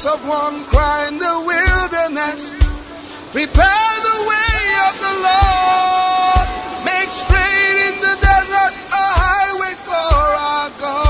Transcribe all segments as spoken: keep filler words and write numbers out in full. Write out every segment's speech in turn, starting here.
voice of one cry in the wilderness, prepare the way of the Lord, make straight in the desert a highway for our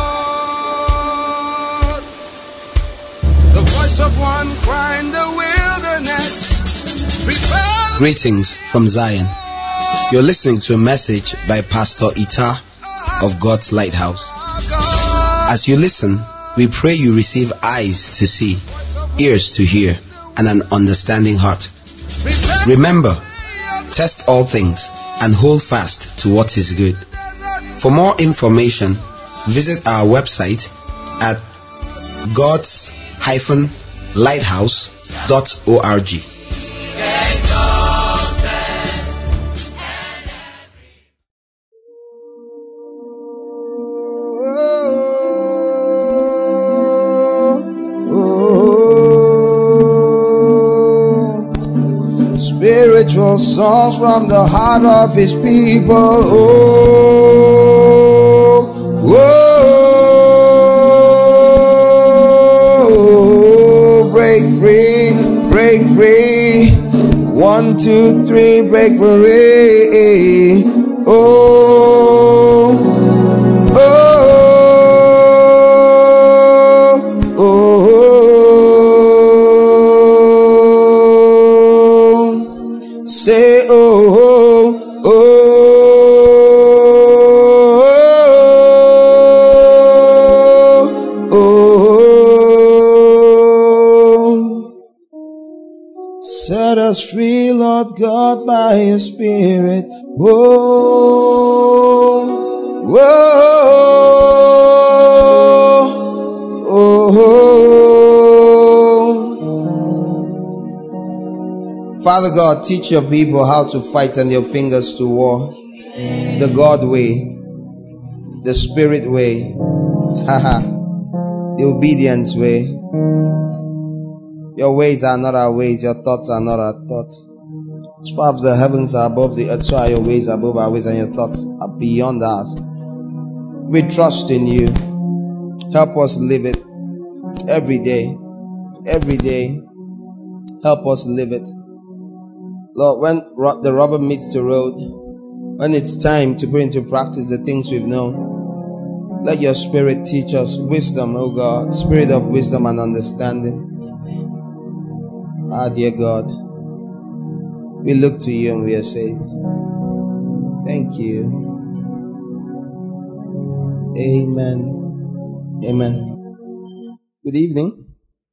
God. The voice of one cry in the wilderness, prepare. Greetings from Zion. You're listening to a message by Pastor Ita of God's Lighthouse. As you listen, we pray you receive eyes to see, ears to hear, and an understanding heart. Remember, test all things and hold fast to what is good. For more information, visit our website at gods dash lighthouse dot org. Spiritual songs from the heart of his people. Oh, oh, break free, break free. One, two, three, break free. Oh, oh, oh, oh. Say oh, oh, oh, oh. Set us free, Lord God, by your Spirit. Oh, oh, oh. Father God, teach your people how to fight on their fingers to war. The God way, the Spirit way, haha, the obedience way. Your ways are not our ways, your thoughts are not our thoughts. As far as the heavens are above the earth, so are your ways above our ways, and your thoughts are beyond ours. We trust in you. Help us live it every day. Every day. Help us live it. Lord, when ro- the rubber meets the road, when it's time to put into practice the things we've known, let your Spirit teach us wisdom, oh God, spirit of wisdom and understanding. Ah, dear God, we look to you and we are saved. Thank you. Amen. Amen. Good evening.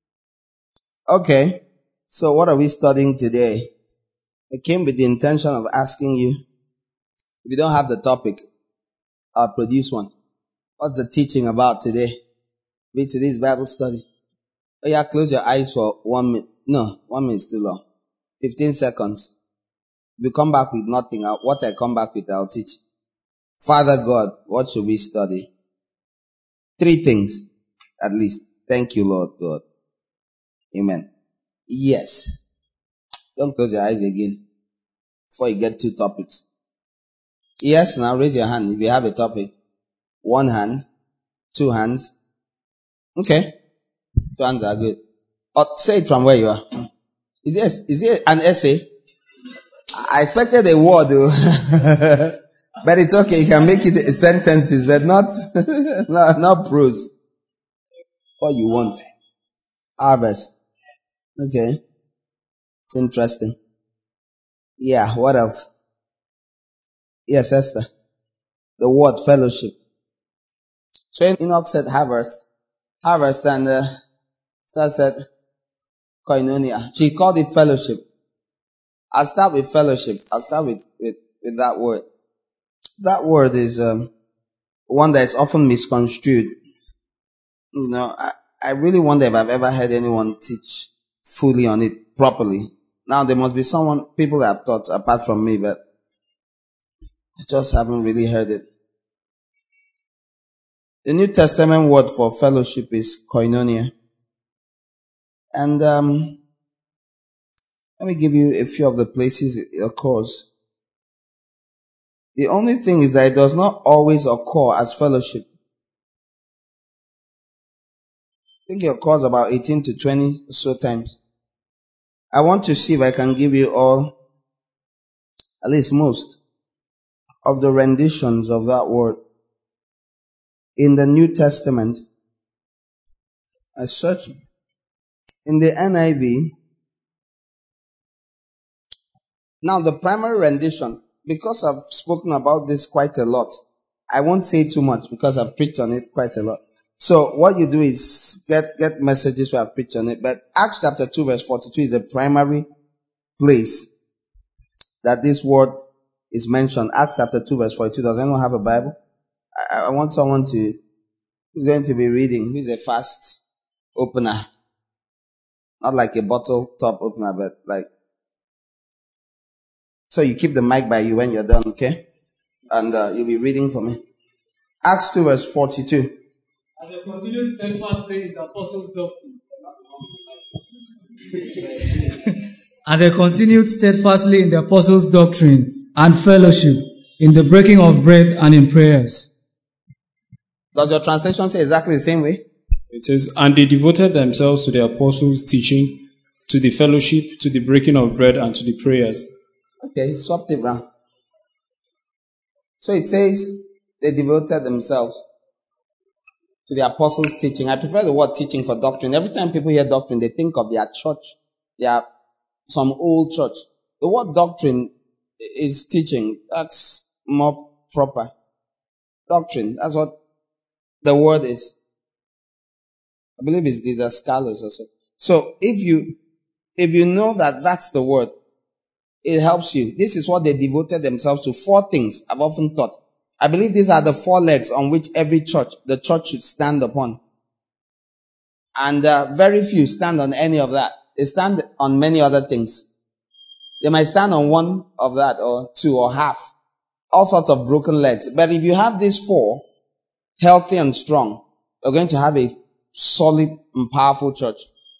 Okay, so what are we studying today? I came with the intention of asking you, if you don't have the topic, I'll produce one. What's the teaching about today? Be today's Bible study. Oh yeah, close your eyes for one minute. No, one minute is too long. Fifteen seconds. If you come back with nothing, what I come back with, I'll teach. Father God, what should we study? Three things, at least. Thank you, Lord God. Amen. Yes. Don't close your eyes again before you get two topics. Yes, now raise your hand if you have a topic. One hand, two hands. Okay. Two hands are good. Or say it from where you are. Is it, is it an essay? I expected a word though. But it's okay. You can make it sentences, but not, not, not prose. What you want. Harvest. Okay. It's interesting. Yeah, what else? Yes, Esther. The word fellowship. So Enoch said harvest. Harvest and uh, Esther said koinonia. She called it fellowship. I'll start with fellowship. I'll start with, with, with that word. That word is um, one that is often misconstrued. You know, I, I really wonder if I've ever heard anyone teach fully on it properly. Now, there must be someone, people that have taught apart from me, but I just haven't really heard it. The New Testament word for fellowship is koinonia. And um, let me give you a few of the places it occurs. The only thing is that it does not always occur as fellowship. think it occurs about eighteen to twenty or so times. I want to see if I can give you all, at least most, of the renditions of that word. In the New Testament, I search in the N I V. Now the primary rendition, because I've spoken about this quite a lot, I won't say too much because I've preached on it quite a lot. So what you do is get, get messages where I've preached on it. But Acts chapter two verse forty-two is a primary place that this word is mentioned. Acts chapter two verse forty-two. Does anyone have a Bible? I, I want someone to, who's going to be reading, who's a fast opener. Not like a bottle top opener, but like, so you keep the mic by you when you're done, okay? And uh, you'll be reading for me. Acts two verse forty-two. As they continued steadfastly in the apostles' doctrine. As they continued steadfastly in the apostles' doctrine and fellowship, in the breaking of bread and in prayers. Does your translation say exactly the same way? It says, and they devoted themselves to the apostles' teaching, to the fellowship, to the breaking of bread, and to the prayers. Okay, swapped it round. So it says they devoted themselves to the apostles' teaching. I prefer the word teaching for doctrine. Every time people hear doctrine, they think of their church, their some old church. The word doctrine is teaching. That's more proper. Doctrine. That's what the word is. I believe it's didaskalos also. So if you if you know that that's the word, it helps you. This is what they devoted themselves to. Four things I've often taught. I believe these are the four legs on which every church, the church should stand upon. And uh, very few stand on any of that. They stand on many other things. They might stand on one of that or two or half. All sorts of broken legs. But if you have these four, healthy and strong, you're going to have a solid and powerful church.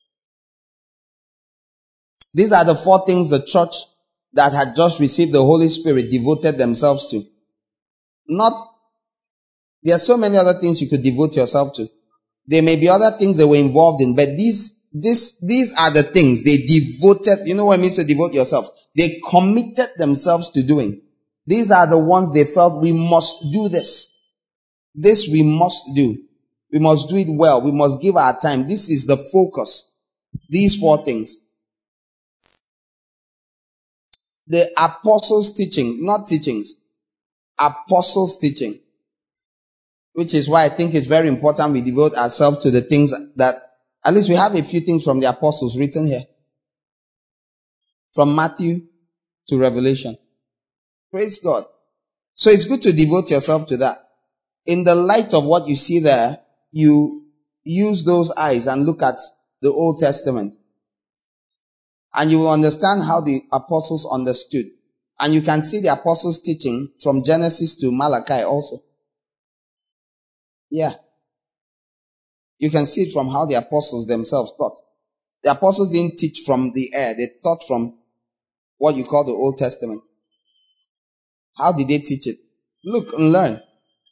These are the four things the church that had just received the Holy Spirit devoted themselves to. Not, there are so many other things you could devote yourself to. There may be other things they were involved in, but these, this, these are the things they devoted. You know what it means to devote yourself? They committed themselves to doing. These are the ones they felt we must do this. This we must do. We must do it well. We must give our time. This is the focus. These four things. The apostles' teaching, not teachings. Apostles' teaching. Which is why I think it's very important we devote ourselves to the things that, at least we have a few things from the apostles written here. From Matthew to Revelation. Praise God. So it's good to devote yourself to that. In the light of what you see there, you use those eyes and look at the Old Testament. And you will understand how the apostles understood. And you can see the apostles' teaching from Genesis to Malachi also. Yeah. You can see it from how the apostles themselves taught. The apostles didn't teach from the air. They taught from what you call the Old Testament. How did they teach it? Look and learn.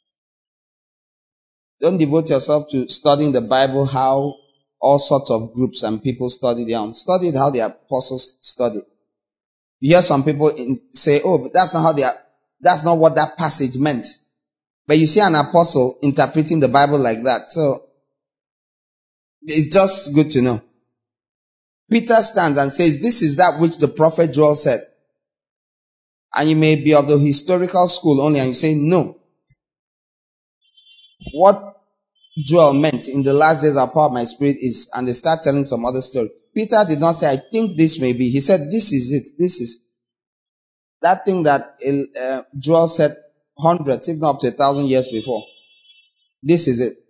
Don't devote yourself to studying the Bible, how all sorts of groups and people study their own. Study it how the apostles studied. You hear some people in, say, oh, but that's not how they are, that's not what that passage meant. But you see an apostle interpreting the Bible like that. So, it's just good to know. Peter stands and says, this is that which the prophet Joel said. And you may be of the historical school only, and you say, no. What Joel meant in the last days of power of my spirit is, and they start telling some other story. Peter did not say, I think this may be. He said, this is it. This is that thing that uh, Joel said hundreds, if not up to a thousand years before. This is it.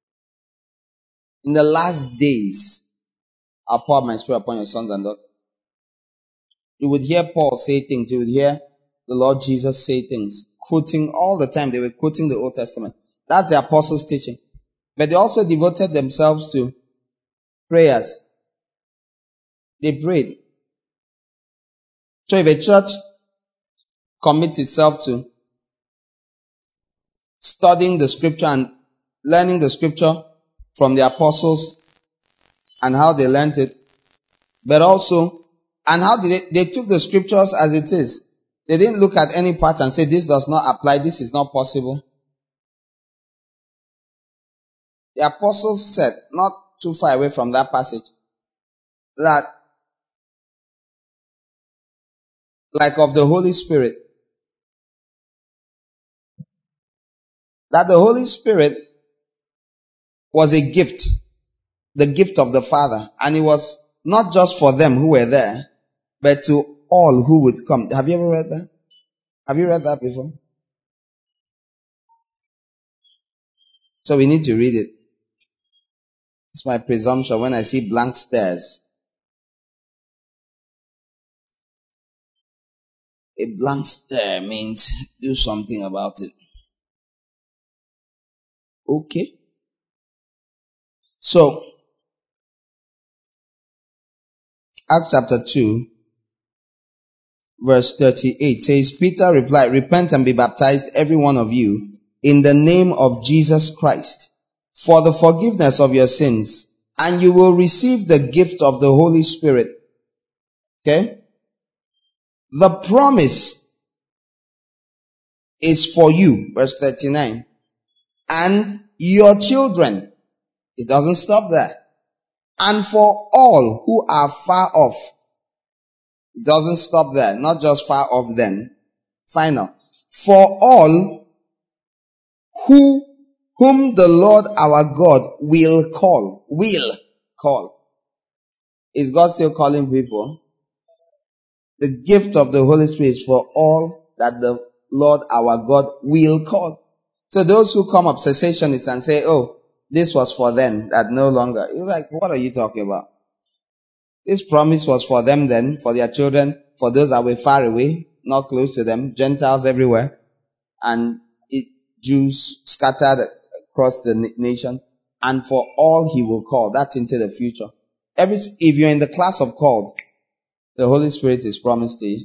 In the last days, I'll pour my spirit upon your sons and daughters. You would hear Paul say things. You would hear the Lord Jesus say things. Quoting all the time. They were quoting the Old Testament. That's the apostles' teaching. But they also devoted themselves to prayers. They prayed. So if a church commits itself to studying the scripture and learning the scripture from the apostles and how they learnt it, but also, and how they, they took the scriptures as it is. They didn't look at any part and say, this does not apply, this is not possible. The apostles said, not too far away from that passage, that, like of the Holy Spirit, that the Holy Spirit was a gift, the gift of the Father, and it was not just for them who were there, but to all who would come. Have you ever read that? Have you read that before? So we need to read it. It's my presumption when I see blank stares. A blank stare means do something about it. Okay. So, Acts chapter two, verse thirty-eight says, Peter replied, repent and be baptized, every one of you, in the name of Jesus Christ, for the forgiveness of your sins, and you will receive the gift of the Holy Spirit. Okay? The promise is for you, verse thirty-nine, and your children. It doesn't stop there. And for all who are far off. It doesn't stop there. Not just far off then. Final. For all who, whom the Lord our God will call. Will call. Is God still calling people? The gift of the Holy Spirit is for all that the Lord our God will call. So those who come up cessationists and say, oh, this was for them, that no longer. You're like, what are you talking about? This promise was for them then, for their children, for those that were far away, not close to them, Gentiles everywhere, and it, Jews scattered across the nations, and for all he will call. That's into the future. Every, if you're in the class of called, the Holy Spirit is promised to you.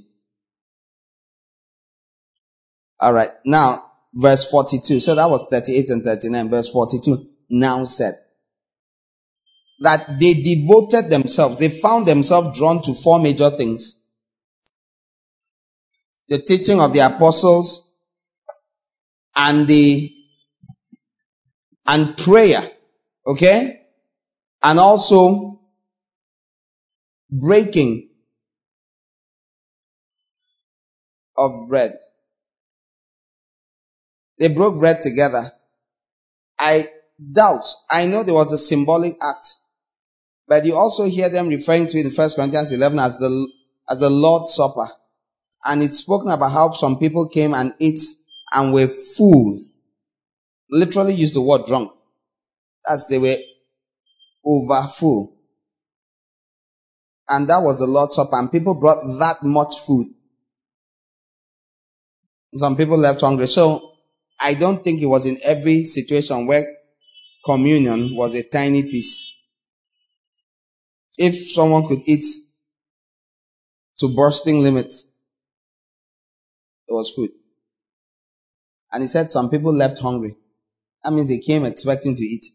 Alright, now, verse forty-two. So that was thirty-eight and thirty-nine. Verse forty-two now said that they devoted themselves, they found themselves drawn to four major things. The teaching of the apostles and the, and prayer. Okay? And also breaking of bread. They broke bread together. I doubt, I know there was a symbolic act, but you also hear them referring to it in First Corinthians eleven as the, as the Lord's Supper. And it's spoken about how some people came and ate and were full. Literally used the word drunk. As they were over full. And that was the Lord's Supper. And people brought that much food. Some people left hungry. So, I don't think it was in every situation where communion was a tiny piece. If someone could eat to bursting limits, it was food. And he said some people left hungry. That means they came expecting to eat.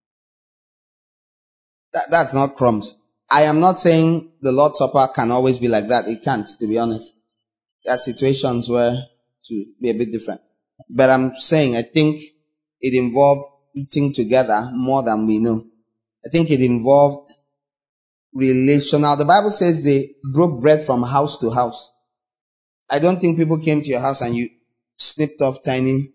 That, that's not crumbs. I am not saying the Lord's Supper can always be like that. It can't, to be honest. There are situations where to be a bit different. But I'm saying I think it involved eating together more than we know. I think it involved relational. The Bible says they broke bread from house to house. I don't think people came to your house and you snipped off tiny.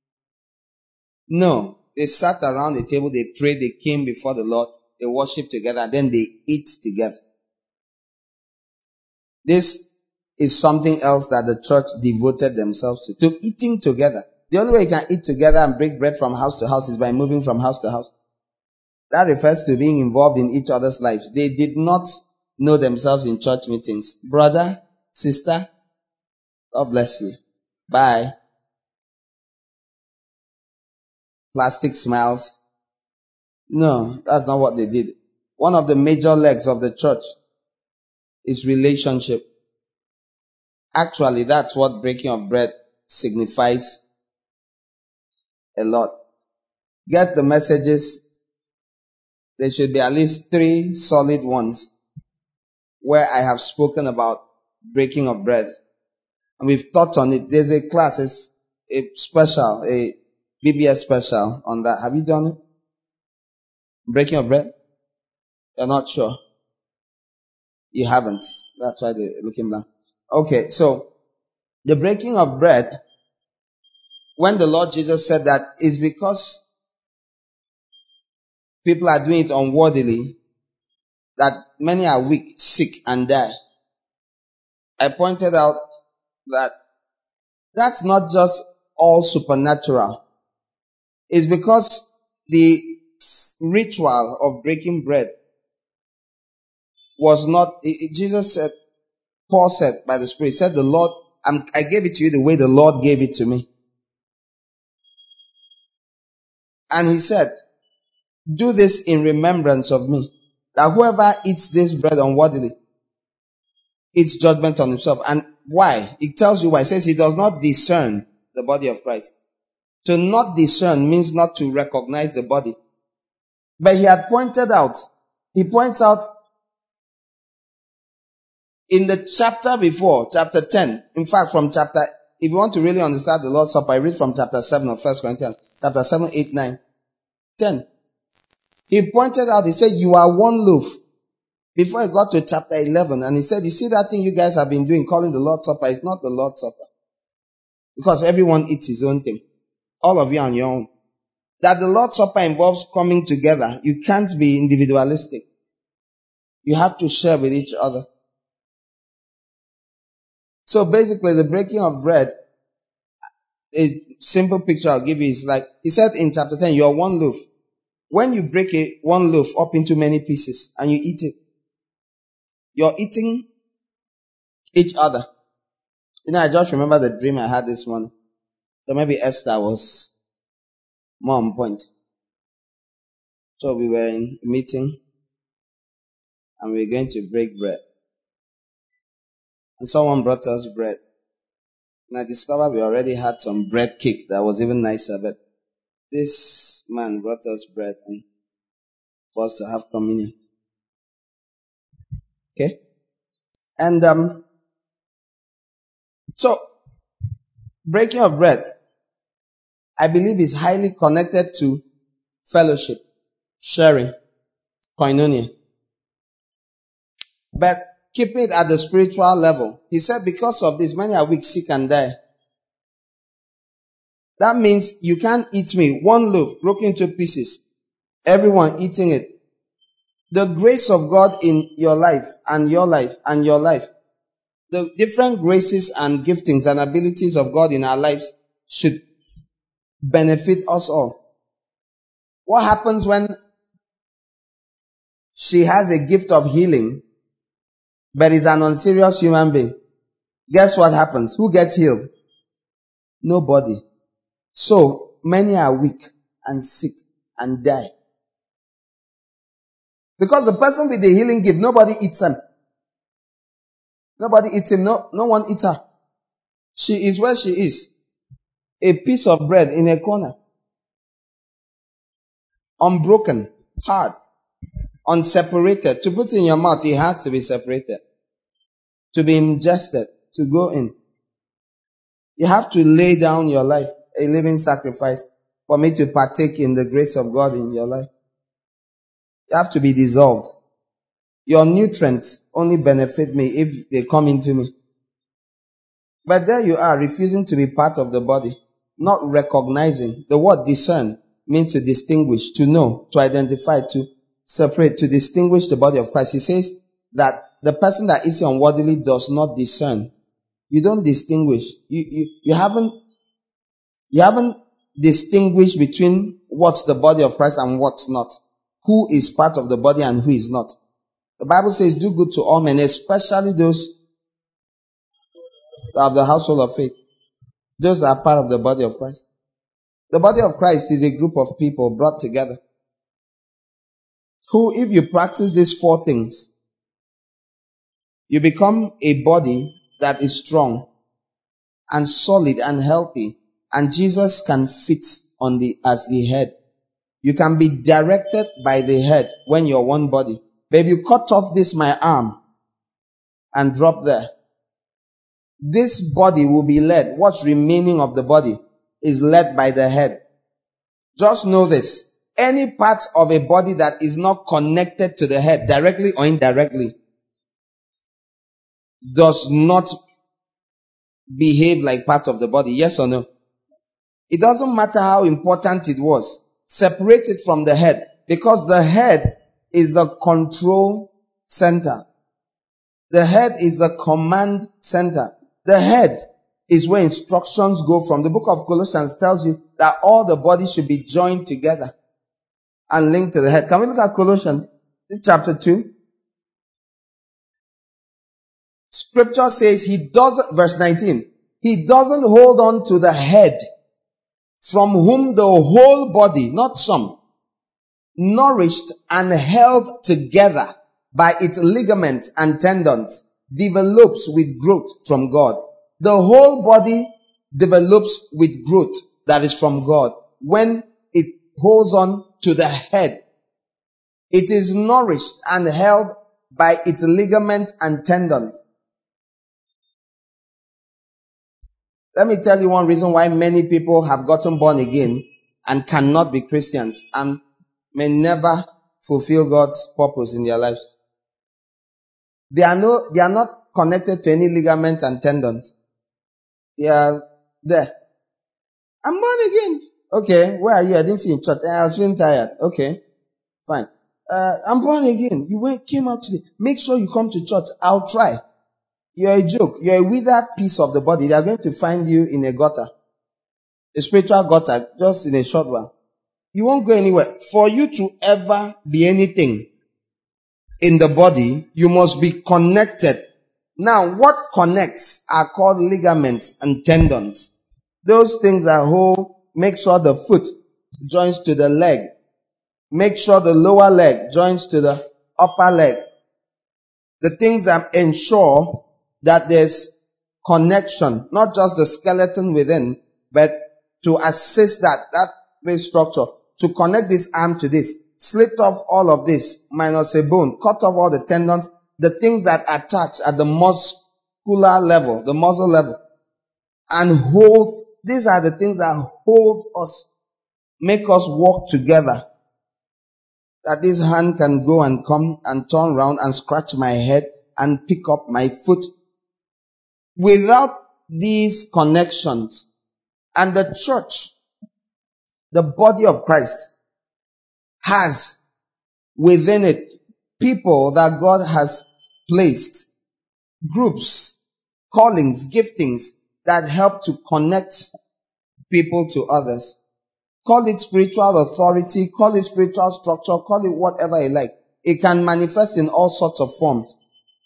No. They sat around the table, they prayed, they came before the Lord, they worshiped together, and then they eat together. This is something else that the church devoted themselves to. To eating together. The only way you can eat together and break bread from house to house is by moving from house to house. That refers to being involved in each other's lives. They did not know themselves in church meetings. Brother, sister, God bless you. Bye. Plastic smiles. No, that's not what they did. One of the major legs of the church is relationship. Actually, that's what breaking of bread signifies a lot. Get the messages there should be at least three solid ones where I have spoken about breaking of bread. And we've taught on it. There's a class, it's a special, a B B S special on that. Have you done it? Breaking of bread? You're not sure? You haven't. That's why they're looking blank. Okay, so the breaking of bread, when the Lord Jesus said that, is because people are doing it unworthily, that many are weak, sick, and die. I pointed out that that's not just all supernatural. It's because the ritual of breaking bread was not, it, it, Jesus said, Paul said by the Spirit, said the Lord, I'm, I gave it to you the way the Lord gave it to me. And he said, do this in remembrance of me. That whoever eats this bread unworthily, eats judgment on himself. And why? It tells you why. It says he does not discern the body of Christ. To not discern means not to recognize the body. But he had pointed out, he points out in the chapter before, chapter ten, in fact from chapter, if you want to really understand the Lord's Supper, I read from chapter seven of First Corinthians, chapter seven, eight, nine, ten. He pointed out, he said, you are one loaf. Before he got to chapter eleven, and he said, you see that thing you guys have been doing, calling the Lord's Supper, it's not the Lord's Supper. Because everyone eats his own thing. All of you on your own. That the Lord's Supper involves coming together. You can't be individualistic. You have to share with each other. So basically, the breaking of bread, a simple picture I'll give you is like, he said in chapter ten, you're one loaf. When you break a, one loaf up into many pieces and you eat it, you're eating each other. You know, I just remember the dream I had this morning. So maybe Esther was more on point. So we were in a meeting and we were going to break bread. And someone brought us bread. And I discovered we already had some bread cake that was even nicer, but this man brought us bread and for us to have communion. Okay? And um so breaking of bread, I believe, is highly connected to fellowship, sharing, koinonia. But keep it at the spiritual level. He said, because of this, many are weak, sick, and die. That means you can't eat me. One loaf broken into pieces. Everyone eating it. The grace of God in your life and your life and your life. The different graces and giftings and abilities of God in our lives should benefit us all. What happens when she has a gift of healing, but is an unserious human being? Guess what happens? Who gets healed? Nobody. So many are weak and sick and die. Because the person with the healing gift, nobody eats him. Nobody eats him. No, no one eats her. She is where she is. A piece of bread in a corner. Unbroken. Hard. Unseparated. To put in your mouth, it has to be separated. To be ingested. To go in. You have to lay down your life, a living sacrifice, for me to partake in the grace of God in your life. You have to be dissolved. Your nutrients only benefit me if they come into me. But there you are, refusing to be part of the body, not recognizing. The word discern means to distinguish, to know, to identify, to separate, to distinguish the body of Christ. He says that the person that eats unworthily does not discern. You don't distinguish. You, you, you haven't, you haven't distinguished between what's the body of Christ and what's not. Who is part of the body and who is not. The Bible says, do good to all men, especially those of the household of faith. Those that are part of the body of Christ. The body of Christ is a group of people brought together, who, if you practice these four things, you become a body that is strong and solid and healthy, and Jesus can fit on the as the head. You can be directed by the head when you're one body. But if you cut off this, my arm, and drop there, this body will be led. What's remaining of the body is led by the head. Just know this. Any part of a body that is not connected to the head, directly or indirectly, does not behave like part of the body. Yes or no? It doesn't matter how important it was. Separate it from the head, because the head is the control center. The head is the command center. The head is where instructions go from. The book of Colossians tells you that all the body should be joined together and linked to the head. Can we look at Colossians chapter two? Scripture says he doesn't, verse nineteen, he doesn't hold on to the head, from whom the whole body, not some, nourished and held together by its ligaments and tendons, develops with growth from God. The whole body develops with growth that is from God when it holds on to the head. It is nourished and held by its ligaments and tendons. Let me tell you one reason why many people have gotten born again and cannot be Christians and may never fulfill God's purpose in their lives. They are no, they are not connected to any ligaments and tendons. They are there. I'm born again. Okay, where are you? I didn't see you in church. I was feeling tired. Okay, fine. Uh, I'm born again. You went, came out today. Make sure you come to church. I'll try. You're a joke. You're a withered piece of the body. They are going to find you in a gutter. A spiritual gutter, just in a short while. You won't go anywhere. For you to ever be anything in the body, you must be connected. Now, what connects are called ligaments and tendons. Those things that hold, make sure the foot joins to the leg. Make sure the lower leg joins to the upper leg. The things that ensure that there's connection, not just the skeleton within, but to assist that, that way structure, to connect this arm to this, slit off all of this, minus a bone, cut off all the tendons, the things that attach at the muscular level, the muscle level, and hold, these are the things that hold us, make us walk together. That this hand can go and come and turn around and scratch my head and pick up my foot. Without these connections, and the church, the body of Christ, has within it people that God has placed, groups, callings, giftings that help to connect people to others. Call it spiritual authority, call it spiritual structure, call it whatever you like. It can manifest in all sorts of forms.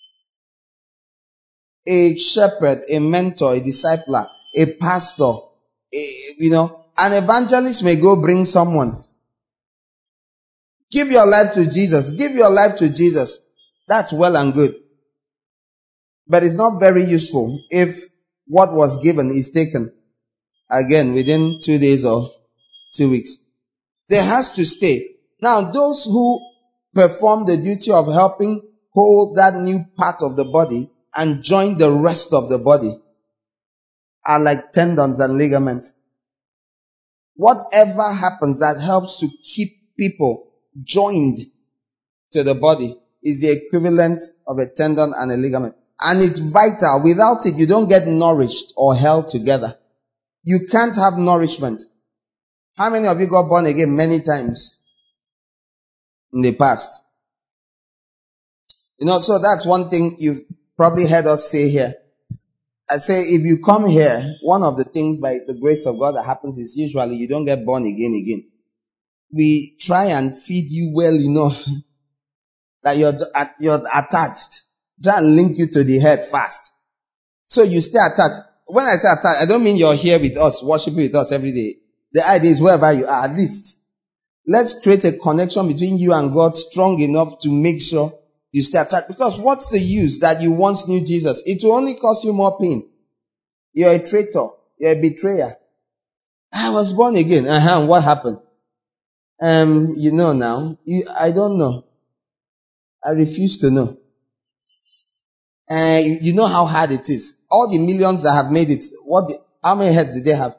A shepherd, a mentor, a discipler, a pastor, a, you know, an evangelist may go bring someone. Give your life to Jesus. Give your life to Jesus. That's well and good. But it's not very useful if what was given is taken again within two days or two weeks. There has to stay. Now, those who perform the duty of helping hold that new part of the body and join the rest of the body are like tendons and ligaments. Whatever happens that helps to keep people joined to the body is the equivalent of a tendon and a ligament. And it's vital. Without it, you don't get nourished or held together. You can't have nourishment. How many of you got born again many times in the past? You know, so that's one thing you've probably heard us say here. I say, if you come here, one of the things by the grace of God that happens is usually you don't get born again again. We try and feed you well enough that you're, you're attached. Try and link you to the head fast. So you stay attached. When I say attached, I don't mean you're here with us, worshiping with us every day. The idea is wherever you are, at least. Let's create a connection between you and God strong enough to make sure you stay attached. Because what's the use that you once knew Jesus? It will only cause you more pain. You're a traitor. You're a betrayer. I was born again. Uh-huh. What happened? Um, you know now. You, I don't know. I refuse to know. And uh, you, you know how hard it is. All the millions that have made it, what? The, how many heads did they have?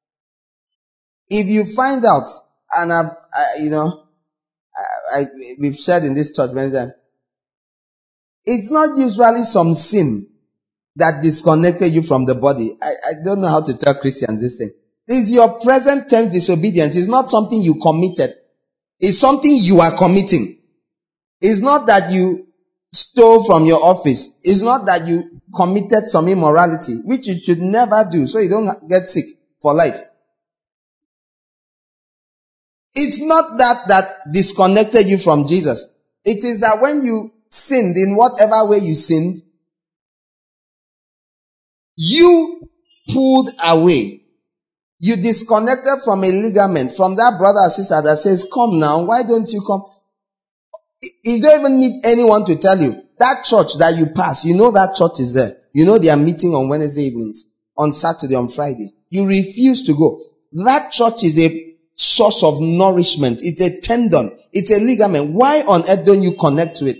If you find out, and I've, I, you know, I, I, we've shared in this church many times, it's not usually some sin that disconnected you from the body. I, I don't know how to tell Christians this thing. It's your present tense disobedience. It's not something you committed. It's something you are committing. It's not that you stole from your office. It's not that you committed some immorality, which you should never do, so you don't get sick for life. It's not that that disconnected you from Jesus. It is that when you sinned in whatever way you sinned, you pulled away. You disconnected from a ligament, from that brother or sister that says, come now, why don't you come? You don't even need anyone to tell you. That church that you pass, you know that church is there. You know they are meeting on Wednesday evenings, on Saturday, on Friday. You refuse to go. That church is a source of nourishment. It's a tendon. It's a ligament. Why on earth don't you connect to it?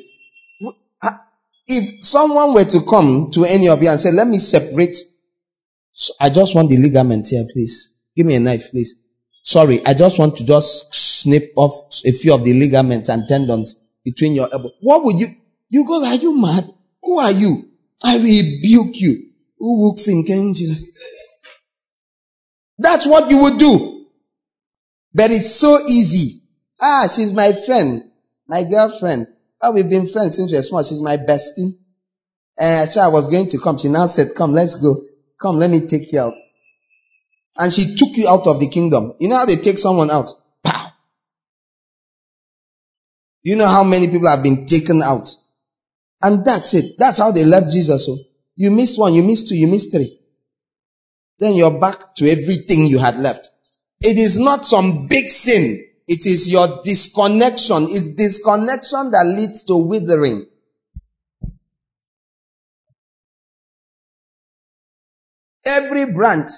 If someone were to come to any of you and say, let me separate, I just want the ligaments here, please. Give me a knife, please. Sorry, I just want to just snip off a few of the ligaments and tendons between your elbows. What would you, you go, are you mad? Who are you? I rebuke you. Who would think, Jesus? That's what you would do. But it's so easy. Ah, she's my friend, my girlfriend. Oh, we've been friends since we were small. She's my bestie. Uh, so I was going to come. She now said, come, let's go. Come, let me take you out. And she took you out of the kingdom. You know how they take someone out? Pow! You know how many people have been taken out? And that's it. That's how they left Jesus. So you missed one, you missed two, you missed three. Then you're back to everything you had left. It is not some big sin. It is your disconnection. It's disconnection that leads to withering. Every branch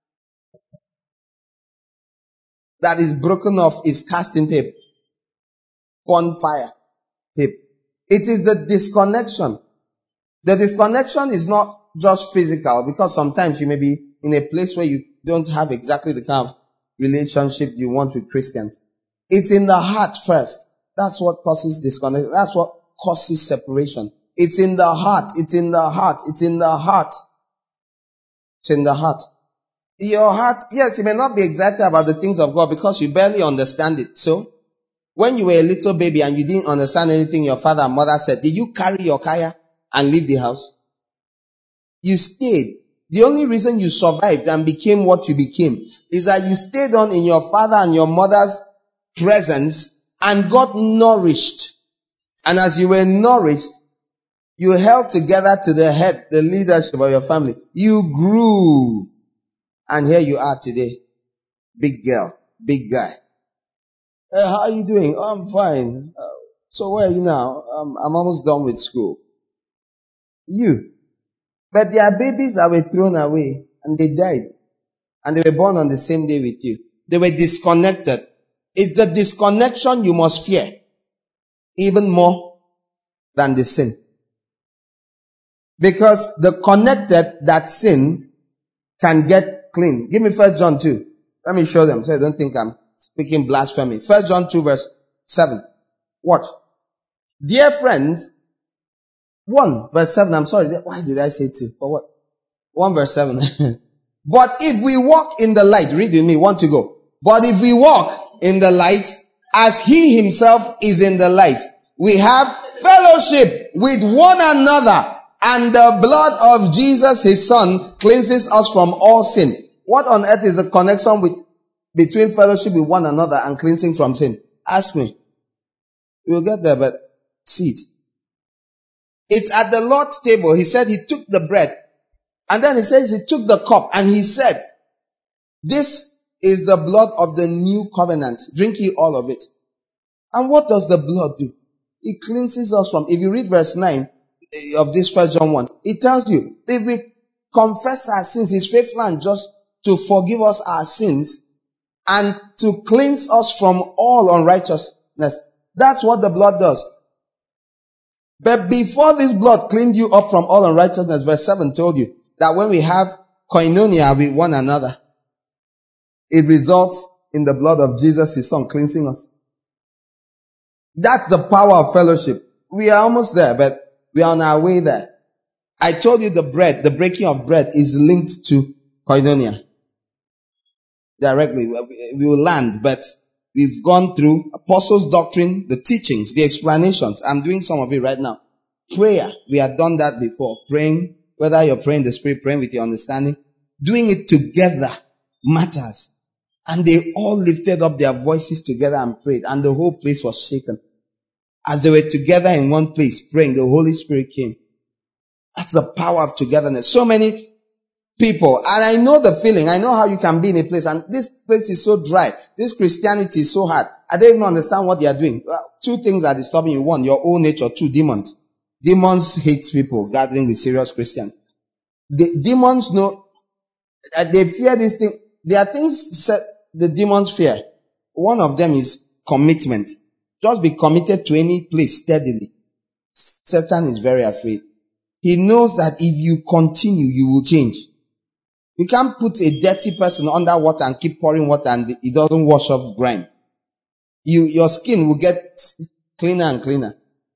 that is broken off is cast into a bonfire heap. It is the disconnection. The disconnection is not just physical, because sometimes you may be in a place where you don't have exactly the kind of relationship you want with Christians. It's in the heart first. That's what causes disconnection. That's what causes separation. It's in the heart. It's in the heart. It's in the heart. It's in the heart. Your heart, yes, you may not be excited about the things of God because you barely understand it. So, when you were a little baby and you didn't understand anything your father and mother said, did you carry your kaya and leave the house? You stayed. The only reason you survived and became what you became is that you stayed on in your father and your mother's presence and got nourished. And as you were nourished, you held together to the head, the leadership of your family. You grew. And here you are today. Big girl, big guy. Hey, how are you doing? Oh, I'm fine. Uh, so where are you now? Um, I'm almost done with school. You. But there are babies that were thrown away and they died. And they were born on the same day with you. They were disconnected. It's the disconnection you must fear. Even more than the sin. Because the connected that sin can get clean. Give me First John two. Let me show them so I don't think I'm speaking blasphemy. First John two verse seven. Watch. Dear friends, one verse seven. I'm sorry. Why did I say two? For what? one verse seven. But if we walk in the light, read with me, one to go. But if we walk in the light as he himself is in the light, we have fellowship with one another, and the blood of Jesus, his son, cleanses us from all sin. What on earth is the connection with, between fellowship with one another and cleansing from sin? Ask me. We'll get there, but see it. It's at the Lord's table. He said he took the bread. And then he says he took the cup and he said, this is the blood of the new covenant. Drink ye all of it. And what does the blood do? It cleanses us from, if you read verse nine of this First John one, it tells you, if we confess our sins, he's faithful and just to forgive us our sins and to cleanse us from all unrighteousness. That's what the blood does. But before this blood cleaned you up from all unrighteousness, verse seven told you that when we have koinonia with one another, it results in the blood of Jesus, his son, cleansing us. That's the power of fellowship. We are almost there, but we are on our way there. I told you the bread, the breaking of bread is linked to koinonia. Directly, we will land, but we've gone through apostles' doctrine, the teachings, the explanations. I'm doing some of it right now. Prayer, we have done that before. Praying, whether you're praying the Spirit, praying with your understanding, doing it together matters. And they all lifted up their voices together and prayed, and the whole place was shaken. As they were together in one place praying, the Holy Spirit came. That's the power of togetherness. So many people, and I know the feeling, I know how you can be in a place, and this place is so dry, this Christianity is so hard, I don't even understand what they are doing. Well, two things are disturbing you. One, your own nature. Two, demons. Demons hate people gathering with serious Christians. The demons know, uh, they fear this thing. There are things that the demons fear. One of them is commitment. Just be committed to any place steadily. Satan is very afraid. He knows that if you continue, you will change. You can't put a dirty person under water and keep pouring water and it doesn't wash off grime. You, your skin will get cleaner and cleaner.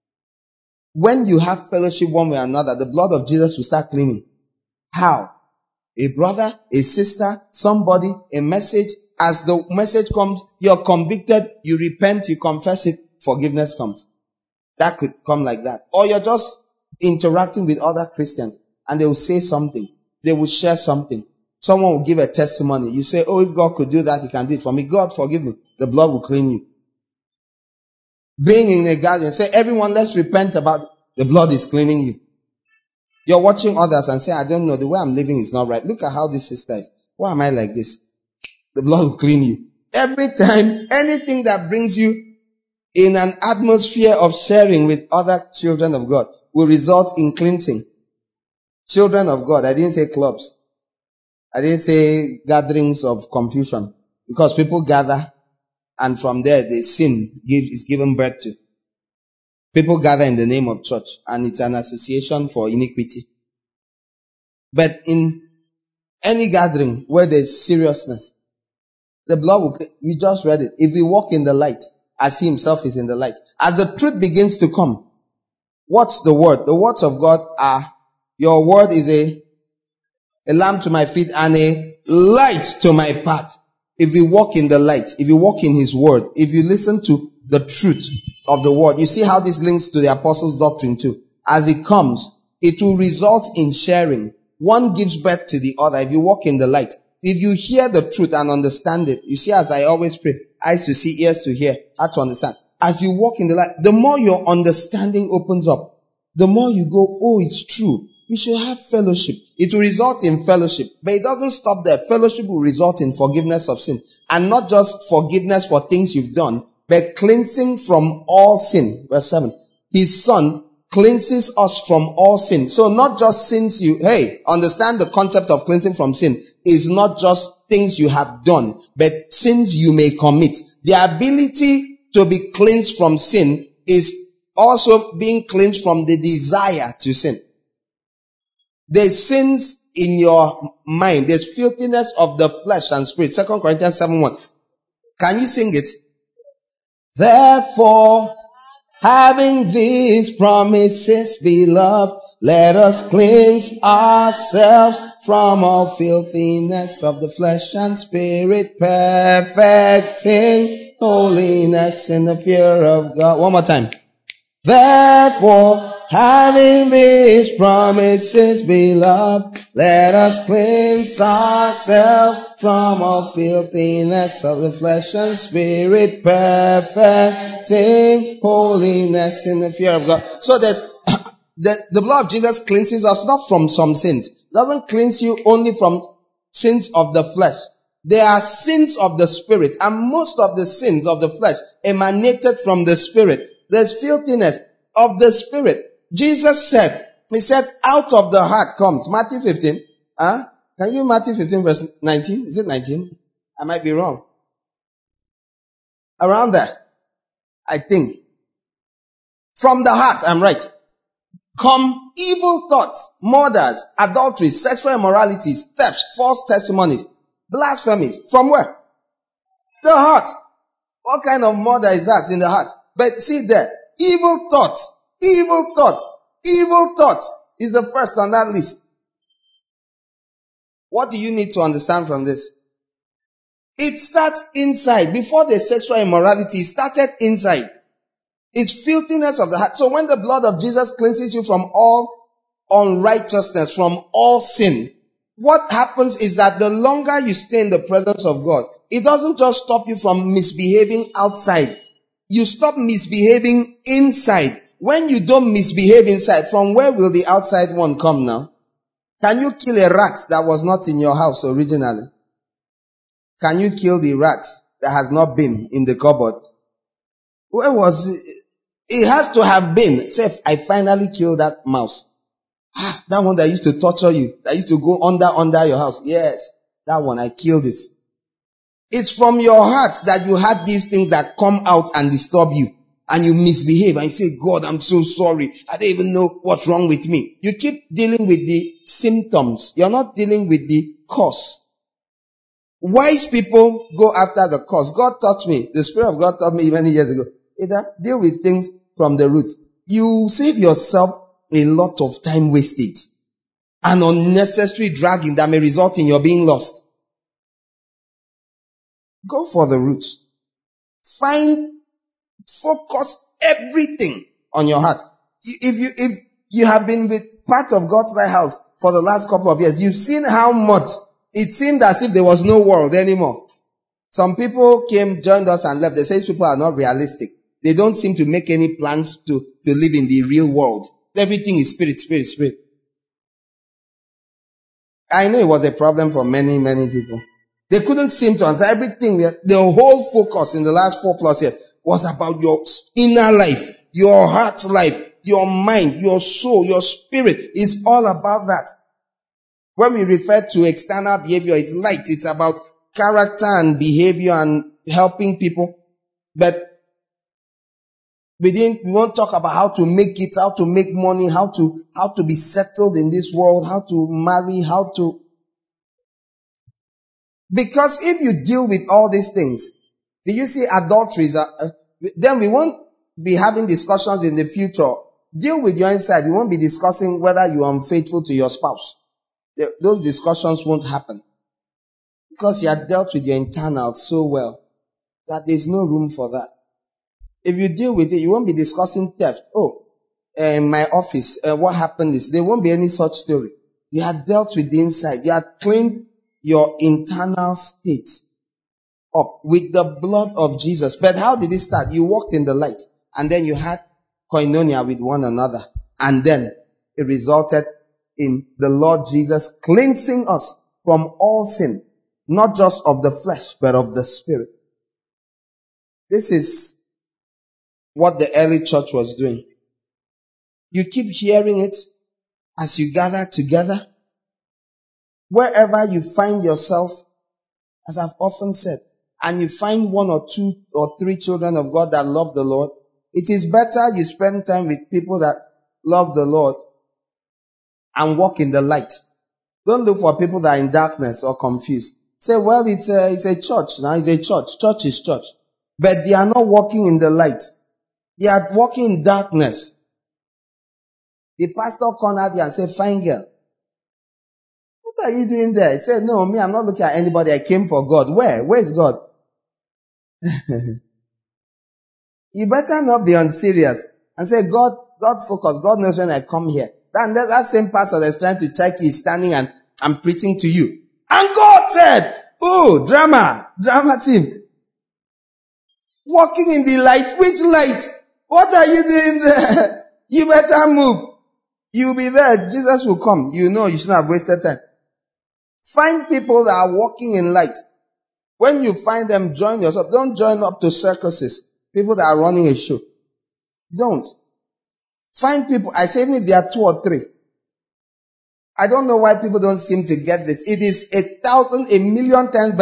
When you have fellowship one way or another, the blood of Jesus will start cleaning. How? A brother, a sister, somebody, a message. As the message comes, you're convicted, you repent, you confess it, forgiveness comes. That could come like that. Or you're just interacting with other Christians and they will say something. They will share something. Someone will give a testimony. You say, oh, if God could do that, he can do it for me. God, forgive me. The blood will clean you. Being in a gathering, say, everyone, let's repent about it. The blood is cleaning you. You're watching others and say, I don't know, the way I'm living is not right. Look at how this sister is. Why am I like this? The blood will clean you. Every time, anything that brings you in an atmosphere of sharing with other children of God will result in cleansing. Children of God, I didn't say clubs. I didn't say gatherings of confusion. Because people gather and from there the sin give, is given birth to. People gather in the name of church and it's an association for iniquity. But in any gathering where there's seriousness, the blood will, we just read it. If we walk in the light, as he himself is in the light, as the truth begins to come, what's the word? The words of God are, your word is a, a lamp to my feet and a light to my path. If you walk in the light, if you walk in his word, if you listen to the truth of the word, you see how this links to the apostles' doctrine too. As it comes, it will result in sharing. One gives birth to the other. If you walk in the light, if you hear the truth and understand it, you see, as I always pray, eyes to see, ears to hear, heart to understand. As you walk in the light, the more your understanding opens up, the more you go, oh, it's true. We should have fellowship. It will result in fellowship. But it doesn't stop there. Fellowship will result in forgiveness of sin. And not just forgiveness for things you've done, but cleansing from all sin. Verse seven. His son cleanses us from all sin. So not just sins you, hey, understand the concept of cleansing from sin is not just things you have done, but sins you may commit. The ability to be cleansed from sin is also being cleansed from the desire to sin. There's sins in your mind. There's filthiness of the flesh and spirit. Second Corinthians seven one. Can you sing it? Therefore, having these promises, beloved, let us cleanse ourselves from all filthiness of the flesh and spirit, perfecting holiness in the fear of God. One more time. Therefore, having these promises, beloved, let us cleanse ourselves from all filthiness of the flesh and spirit, perfecting holiness in the fear of God. So there's the, the blood of Jesus cleanses us not from some sins. It doesn't cleanse you only from sins of the flesh. There are sins of the spirit, and most of the sins of the flesh emanated from the spirit. There's filthiness of the spirit. Jesus said, he said, out of the heart comes. Matthew fifteen. Huh? Can you Matthew fifteen verse nineteen? Is it nineteen? I might be wrong. Around there. I think. From the heart, I'm right. Come evil thoughts, murders, adulteries, sexual immoralities, thefts, false testimonies, blasphemies. From where? The heart. What kind of murder is that in the heart? But see there, evil thoughts, evil thoughts, evil thoughts is the first on that list. What do you need to understand from this? It starts inside. Before the sexual immorality, it started inside. It's filthiness of the heart. So when the blood of Jesus cleanses you from all unrighteousness, from all sin, what happens is that the longer you stay in the presence of God, it doesn't just stop you from misbehaving outside. You stop misbehaving inside. When you don't misbehave inside, from where will the outside one come now? Can you kill a rat that was not in your house originally? Can you kill the rat that has not been in the cupboard? Where was it? It has to have been. Say, I finally killed that mouse. Ah, that one that used to torture you, that used to go under, under your house. Yes, that one, I killed it. It's from your heart that you had these things that come out and disturb you. And you misbehave and you say, God, I'm so sorry. I don't even know what's wrong with me. You keep dealing with the symptoms. You're not dealing with the cause. Wise people go after the cause. God taught me, the Spirit of God taught me many years ago, either deal with things from the root. You save yourself a lot of time wastage and unnecessary dragging that may result in your being lost. Go for the roots. Find, focus everything on your heart. If you, if you have been with part of God's Lighthouse for the last couple of years, you've seen how much it seemed as if there was no world anymore. Some people came, joined us and left. They say people are not realistic. They don't seem to make any plans to, to live in the real world. Everything is spirit, spirit, spirit. I know it was a problem for many, many people. They couldn't seem to answer everything. The whole focus in the last four plus years was about your inner life, your heart life, your mind, your soul, your spirit. It's all about that. When we refer to external behavior, it's light. It's about character and behavior and helping people. But we didn't, we won't talk about how to make it, how to make money, how to, how to be settled in this world, how to marry, how to. Because if you deal with all these things, do you see adulteries? Uh, uh, then we won't be having discussions in the future. Deal with your inside. We won't be discussing whether you are unfaithful to your spouse. The, those discussions won't happen. Because you have dealt with your internal so well that there's no room for that. If you deal with it, you won't be discussing theft. Oh, uh, in my office, uh, what happened is, there won't be any such story. You have dealt with the inside. You have cleaned your internal state up with the blood of Jesus. But how did it start? You walked in the light and then you had koinonia with one another. And then it resulted in the Lord Jesus cleansing us from all sin, not just of the flesh, but of the spirit. This is what the early church was doing. You keep hearing it as you gather together. Wherever you find yourself, as I've often said, and you find one or two or three children of God that love the Lord, it is better you spend time with people that love the Lord and walk in the light. Don't look for people that are in darkness or confused. Say, well, it's a, it's a church now. It's a church. Church is church. But they are not walking in the light. They are walking in darkness. The pastor cornered you and said, fine girl, what are you doing there? He said, no, me, I'm not looking at anybody. I came for God. Where? Where is God? You better not be unserious and say, God, God focus. God knows when I come here. Then that, that same pastor that's trying to check you is standing and I'm preaching to you. And God said, oh, drama, drama team. Walking in the light. Which light? What are you doing there? You better move. You'll be there. Jesus will come. You know you shouldn't have wasted time. Find people that are walking in light. When you find them, join yourself. Don't join up to circuses. People that are running a show. Don't. Find people. I say even if there are two or three. I don't know why people don't seem to get this. It is a thousand, a million times better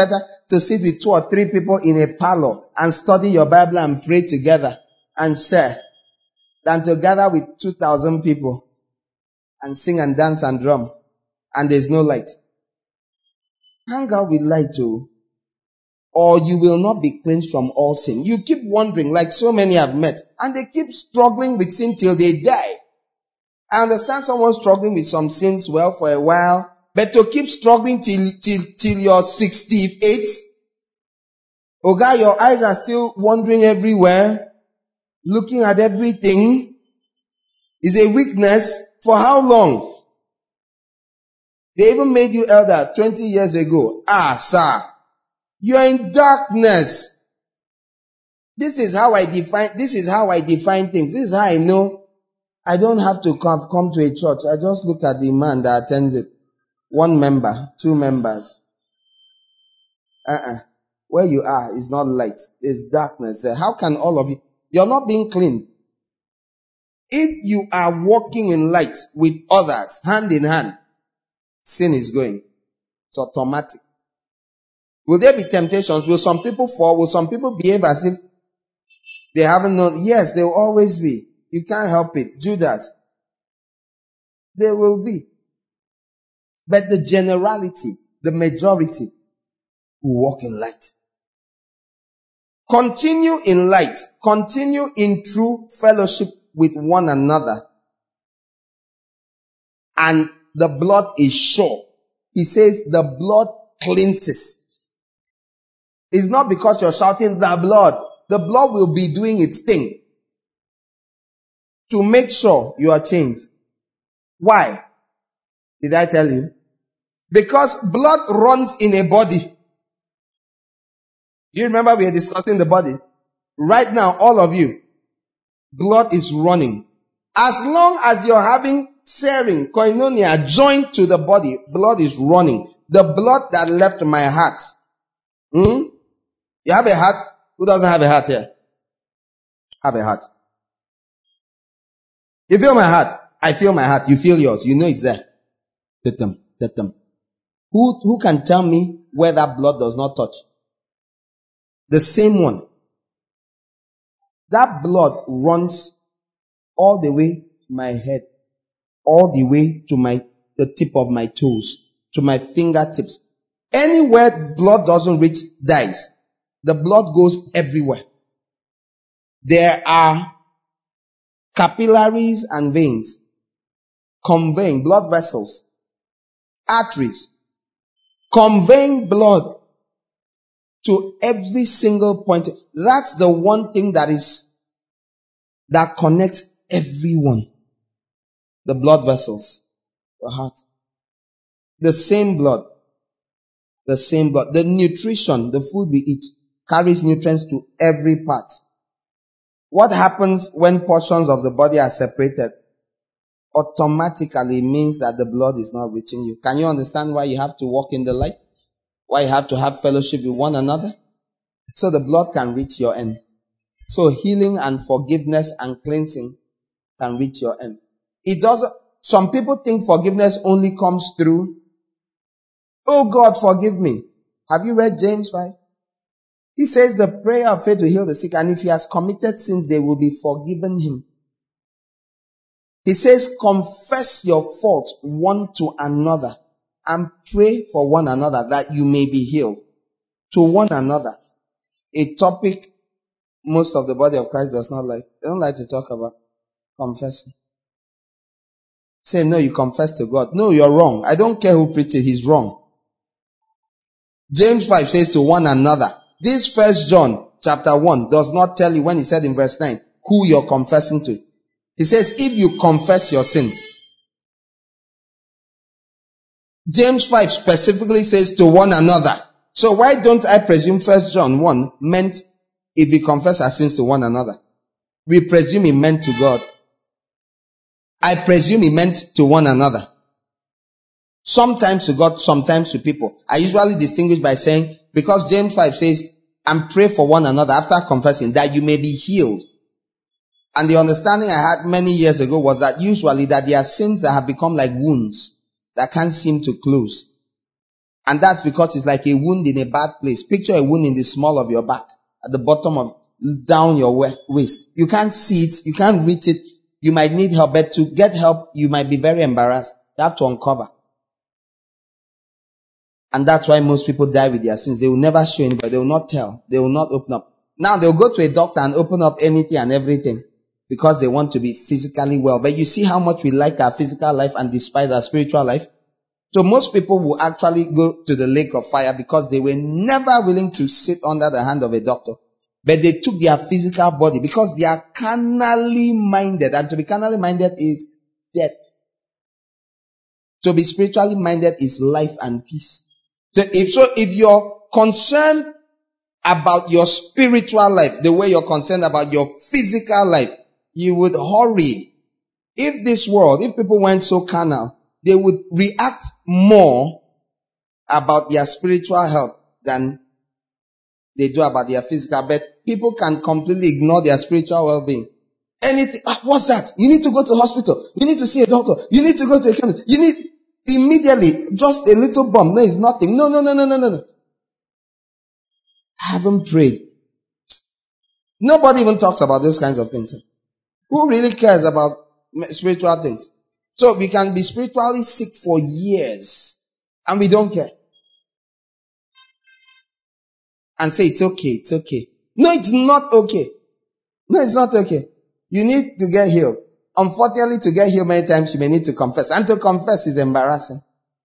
to sit with two or three people in a parlor and study your Bible and pray together and share than to gather with two thousand people and sing and dance and drum and there's no light. Hang out with light too, or you will not be cleansed from all sin. You keep wondering, like so many I've met, and they keep struggling with sin till they die. I understand someone struggling with some sins well for a while, but to keep struggling till till till you're sixty-eight, oh God, your eyes are still wandering everywhere, looking at everything, is a weakness. For how long? They even made you elder twenty years ago. Ah, sir, you're in darkness. This is how I define, this is how I define things. This is how I know I don't have to come, come to a church. I just look at the man that attends it. One member, two members. Uh-uh. Where you are is not light. There's darkness there. How can all of you, you're not being cleaned. If you are walking in light with others, hand in hand, sin is going. It's automatic. Will there be temptations? Will some people fall? Will some people behave as if they haven't known? Yes, there will always be. You can't help it. Judas. There will be. But the generality, the majority, will walk in light. Continue in light. Continue in true fellowship with one another. And the blood is sure. He says the blood cleanses. It's not because you're shouting the blood. The blood will be doing its thing to make sure you are changed. Why? Did I tell you? Because blood runs in a body. Do you remember we were discussing the body? Right now, all of you, blood is running. As long as you're having searing, koinonia, joined to the body, blood is running. The blood that left my heart. Hmm? You have a heart? Who doesn't have a heart here? Have a heart. You feel my heart? I feel my heart. You feel yours. You know it's there. Let them. Let them. Who, who can tell me where that blood does not touch? The same one. That blood runs all the way to my head, all the way to my, the tip of my toes, to my fingertips. Anywhere blood doesn't reach dies. The blood goes everywhere. There are capillaries and veins conveying blood vessels, arteries, conveying blood to every single point. That's the one thing that is, that connects everyone. The blood vessels, the heart. The same blood. The same blood. The nutrition, the food we eat, carries nutrients to every part. What happens when portions of the body are separated? Automatically means that the blood is not reaching you. Can you understand why you have to walk in the light? Why you have to have fellowship with one another? So the blood can reach your end. So healing and forgiveness and cleansing can reach your end. It doesn't, some people think forgiveness only comes through, oh God, forgive me. Have you read James five? He says the prayer of faith will heal the sick, and if he has committed sins, they will be forgiven him. He says, confess your fault one to another and pray for one another that you may be healed. To one another. A topic most of the body of Christ does not like. They don't like to talk about confessing. Say, no, you confess to God. No, you're wrong. I don't care who preaches it. He's wrong. James five says to one another. This First John chapter one does not tell you, when he said in verse nine, who you're confessing to. He says, if you confess your sins. James five specifically says to one another. So why don't I presume First John one meant if we confess our sins to one another? We presume it meant to God. I presume it meant to one another. Sometimes to God, sometimes to people. I usually distinguish by saying, because James five says, and pray for one another after confessing that you may be healed. And the understanding I had many years ago was that usually that there are sins that have become like wounds that can't seem to close. And that's because it's like a wound in a bad place. Picture a wound in the small of your back, at the bottom of, down your waist. You can't see it. You can't reach it. You might need help, but to get help, you might be very embarrassed. You have to uncover. And that's why most people die with their sins. They will never show anybody. They will not tell. They will not open up. Now they'll go to a doctor and open up anything and everything because they want to be physically well. But you see how much we like our physical life and despise our spiritual life? So most people will actually go to the lake of fire because they were never willing to sit under the hand of a doctor. But they took their physical body because they are carnally minded. And to be carnally minded is death. To be spiritually minded is life and peace. So if, so if you're concerned about your spiritual life, the way you're concerned about your physical life, you would hurry. If this world, if people weren't so carnal, they would react more about their spiritual health than they do about their physical. But people can completely ignore their spiritual well-being. Anything, ah, what's that? You need to go to the hospital. You need to see a doctor. You need to go to a chemist. You need, immediately, just a little bump. No, it's nothing. No, no, no, no, no, no, no. I haven't prayed. Nobody even talks about those kinds of things. Who really cares about spiritual things? So we can be spiritually sick for years and we don't care. And say it's okay, it's okay. No, it's not okay. No, it's not okay. You need to get healed. Unfortunately, to get healed many times, you may need to confess. And to confess is embarrassing.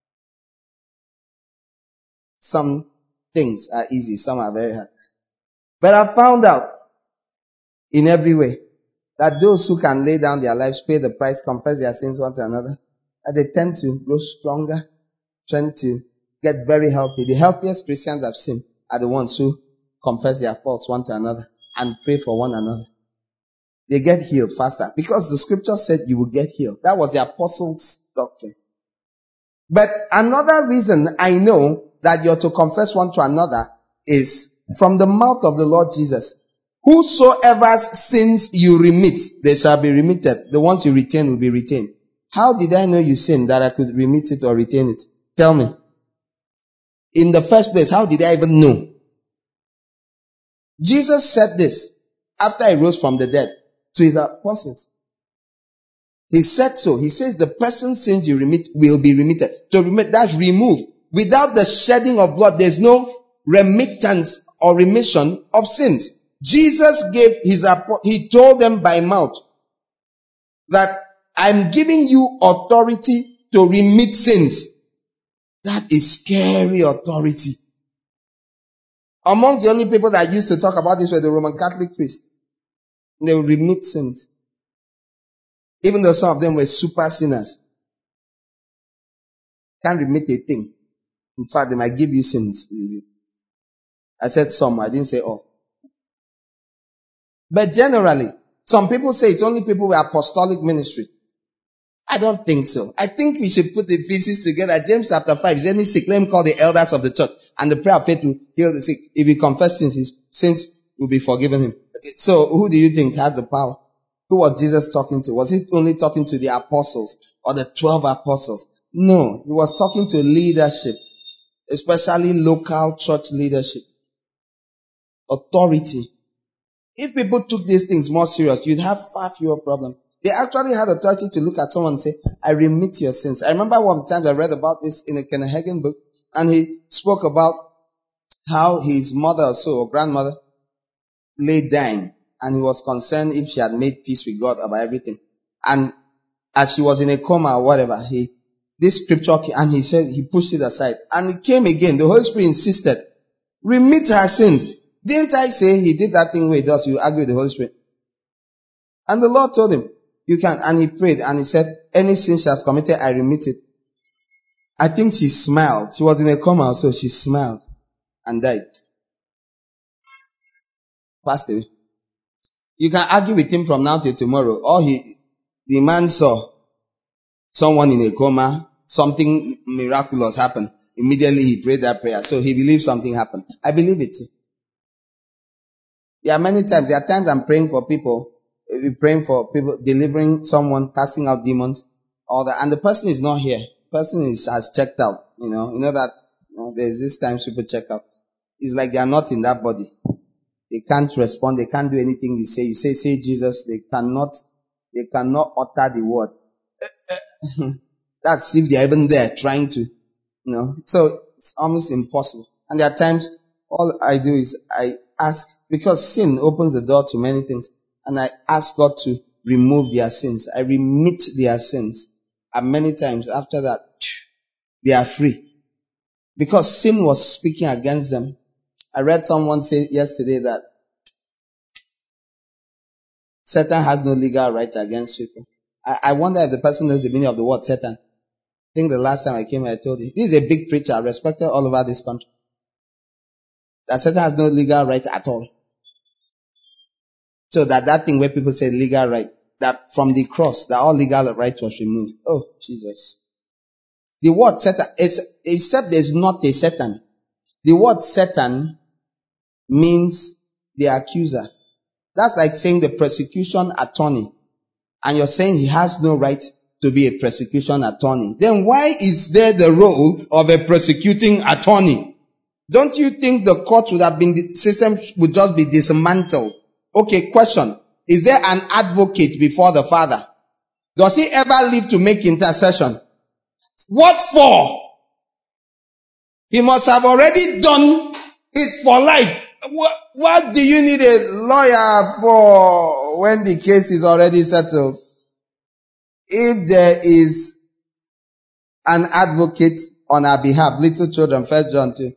Some things are easy, some are very hard. But I found out in every way that those who can lay down their lives, pay the price, confess their sins one to another, that they tend to grow stronger, tend to get very healthy. The healthiest Christians I've seen are the ones who confess their faults one to another and pray for one another. They get healed faster because the scripture said you will get healed. That was the apostles' doctrine. But another reason I know that you're to confess one to another is from the mouth of the Lord Jesus. Whosoever's sins you remit, they shall be remitted. The ones you retain will be retained. How did I know you sinned that I could remit it or retain it? Tell me. In the first place, how did I even know? Jesus said this after he rose from the dead to his apostles. He said so. He says the person's sins you remit will be remitted. To remit, that's removed. Without the shedding of blood, there's no remittance or remission of sins. Jesus gave his, he told them by mouth that I'm giving you authority to remit sins. That is scary authority. Amongst the only people that used to talk about this were the Roman Catholic priests. They would remit sins. Even though some of them were super sinners. Can't remit a thing. In fact, they might give you sins. I said some, I didn't say all. But generally, some people say it's only people with apostolic ministry. I don't think so. I think we should put the pieces together. James chapter five, is any sick? Let him call the elders of the church. And the prayer of faith will heal the sick. If he confesses sins, his sins will be forgiven him. So who do you think had the power? Who was Jesus talking to? Was he only talking to the apostles or the twelve apostles? No, he was talking to leadership, especially local church leadership. Authority. If people took these things more serious, you'd have far fewer problems. They actually had authority to look at someone and say, I remit your sins. I remember one time I read about this in a Kenneth Hagin book, and he spoke about how his mother or so, or grandmother, lay dying, and he was concerned if she had made peace with God about everything. And as she was in a coma or whatever, he, this scripture, and he said, he pushed it aside. And it came again. The Holy Spirit insisted, remit her sins. Didn't I say he did that thing where he does, you argue with the Holy Spirit? And the Lord told him, you can, and he prayed, and he said, any sin she has committed, I remit it. I think she smiled. She was in a coma, so she smiled and died. Passed away. You can argue with him from now till tomorrow. Or he, the man saw someone in a coma, something miraculous happened. Immediately he prayed that prayer. So he believed something happened. I believe it too. There are many times, there are times I'm praying for people, we're praying for people, delivering someone, casting out demons, all that, and the person is not here. The person is, has checked out, you know, you know that know, there's this time people check out. It's like they are not in that body. They can't respond. They can't do anything you say. You say, say Jesus. They cannot, they cannot utter the word. That's if they're even there trying to, you know. So it's almost impossible. And there are times all I do is I ask, because sin opens the door to many things. And I ask God to remove their sins. I remit their sins. And many times after that, they are free. Because sin was speaking against them. I read someone say yesterday that Satan has no legal right against people. I, I wonder if the person knows the meaning of the word Satan. I think the last time I came here, I told you. This is a big preacher, respected all over this country. That Satan has no legal right at all. So that that thing where people say legal right, that from the cross, that all legal right was removed. Oh, Jesus. The word Satan, is, except there's not a Satan. The word Satan means the accuser. That's like saying the prosecution attorney. And you're saying he has no right to be a prosecution attorney. Then why is there the role of a prosecuting attorney? Don't you think the court would have been, the system would just be dismantled? Okay, question. Is there an advocate before the Father? Does he ever live to make intercession? What for? He must have already done it for life. What, what do you need a lawyer for when the case is already settled? If there is an advocate on our behalf, little children, First John two,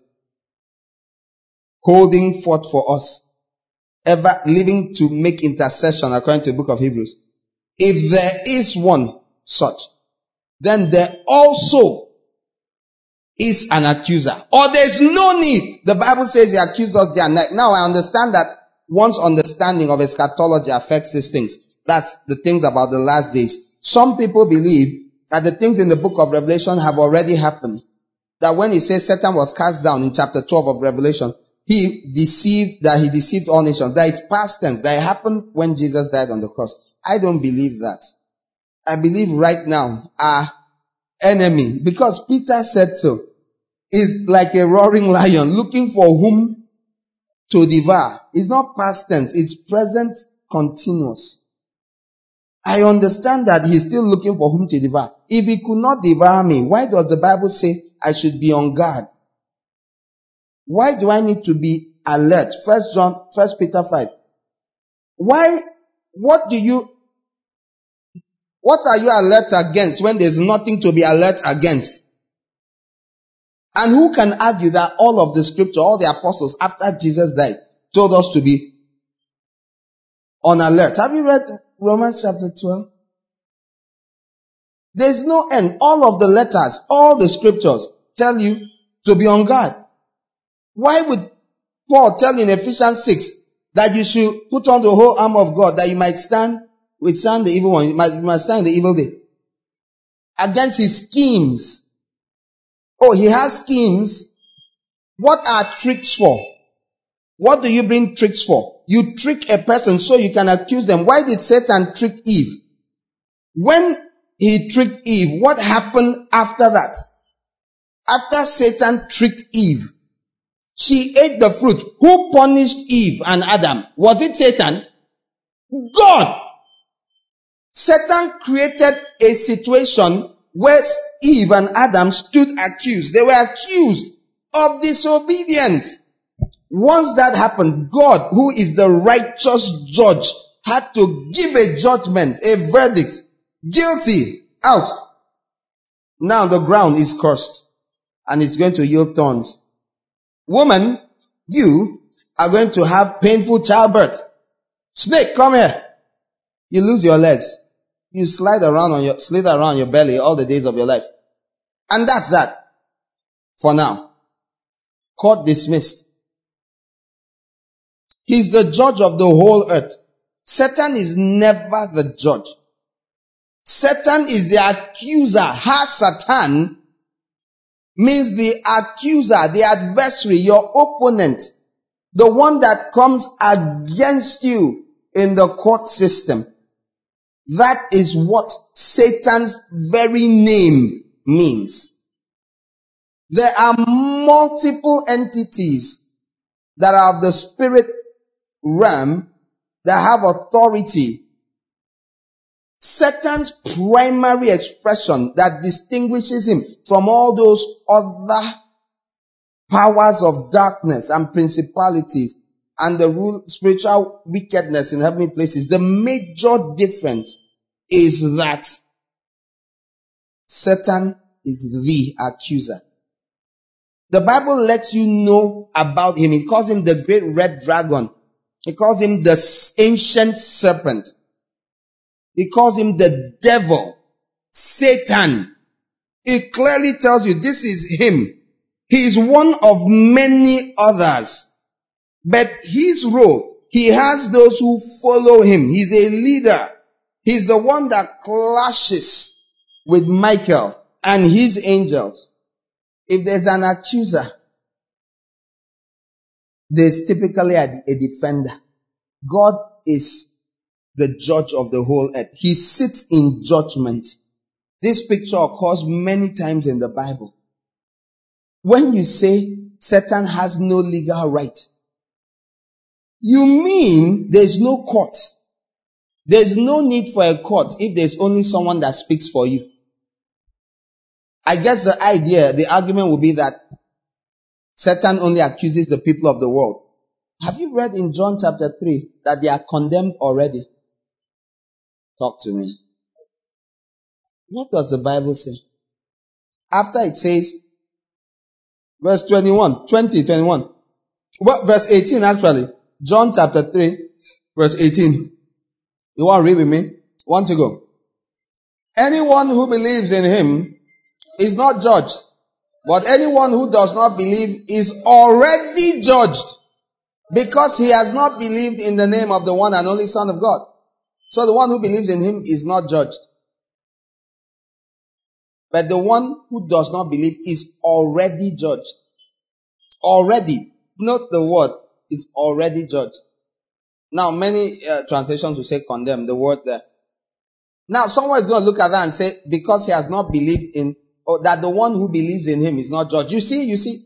holding forth for us, ever living to make intercession according to the book of Hebrews. If there is one such, then there also is an accuser. Or there's no need. The Bible says he accused us day and night. Now I understand that one's understanding of eschatology affects these things. That's the things about the last days. Some people believe that the things in the book of Revelation have already happened. That when he says Satan was cast down in chapter twelve of Revelation, he deceived, that he deceived all nations. That it's past tense. That it happened when Jesus died on the cross. I don't believe that. I believe right now our enemy, because Peter said so, is like a roaring lion looking for whom to devour. It's not past tense. It's present continuous. I understand that he's still looking for whom to devour. If he could not devour me, why does the Bible say I should be on guard? Why do I need to be alert? First John, First Peter five. Why, what do you, what are you alert against when there's nothing to be alert against? And who can argue that all of the scripture, all the apostles after Jesus died, told us to be on alert? Have you read Romans chapter twelve? There's no end. All of the letters, all the scriptures tell you to be on guard. Why would Paul tell you in Ephesians six that you should put on the whole armor of God that you might stand, withstand the evil one, you might, you might stand the evil day against his schemes? Oh, he has schemes. What are tricks for? What do you bring tricks for? You trick a person so you can accuse them. Why did Satan trick Eve? When he tricked Eve, what happened after that? After Satan tricked Eve, she ate the fruit. Who punished Eve and Adam? Was it Satan? God. Satan created a situation where Eve and Adam stood accused. They were accused of disobedience. Once that happened, God, who is the righteous judge, had to give a judgment, a verdict. Guilty. Out. Now the ground is cursed and it's going to yield thorns. Woman, you are going to have painful childbirth. Snake, come here. You lose your legs. You slide around on your, slither around your belly all the days of your life. And that's that. For now. Court dismissed. He's the judge of the whole earth. Satan is never the judge. Satan is the accuser. Ha-Satan means the accuser, the adversary, your opponent. The one that comes against you in the court system. That is what Satan's very name means. There are multiple entities that are of the spirit realm that have authority. Satan's primary expression that distinguishes him from all those other powers of darkness and principalities and the rule, spiritual wickedness in heavenly places, the major difference is that Satan is the accuser. The Bible lets you know about him. It calls him the great red dragon. It calls him the ancient serpent. It calls him the devil, Satan. It clearly tells you this is him. He is one of many others. But his role, he has those who follow him. He's a leader. He's the one that clashes with Michael and his angels. If there's an accuser, there's typically a, a defender. God is the judge of the whole earth. He sits in judgment. This picture occurs many times in the Bible. When you say Satan has no legal right, you mean there's no court. There's no need for a court if there's only someone that speaks for you. I guess the idea, the argument will be that Satan only accuses the people of the world. Have you read in John chapter three that they are condemned already? Talk to me. What does the Bible say? After it says, verse twenty-one, twenty, twenty-one. Well, verse eighteen actually. John chapter three, verse eighteen. You want to read with me? Want to go? Anyone who believes in him is not judged, but anyone who does not believe is already judged, because he has not believed in the name of the one and only Son of God. So the one who believes in him is not judged. But the one who does not believe is already judged. Already. Note the word is already judged. Now many uh, translations will say condemn, the word there. Now someone is going to look at that and say, because he has not believed in, or that the one who believes in him is not judged. You see, you see,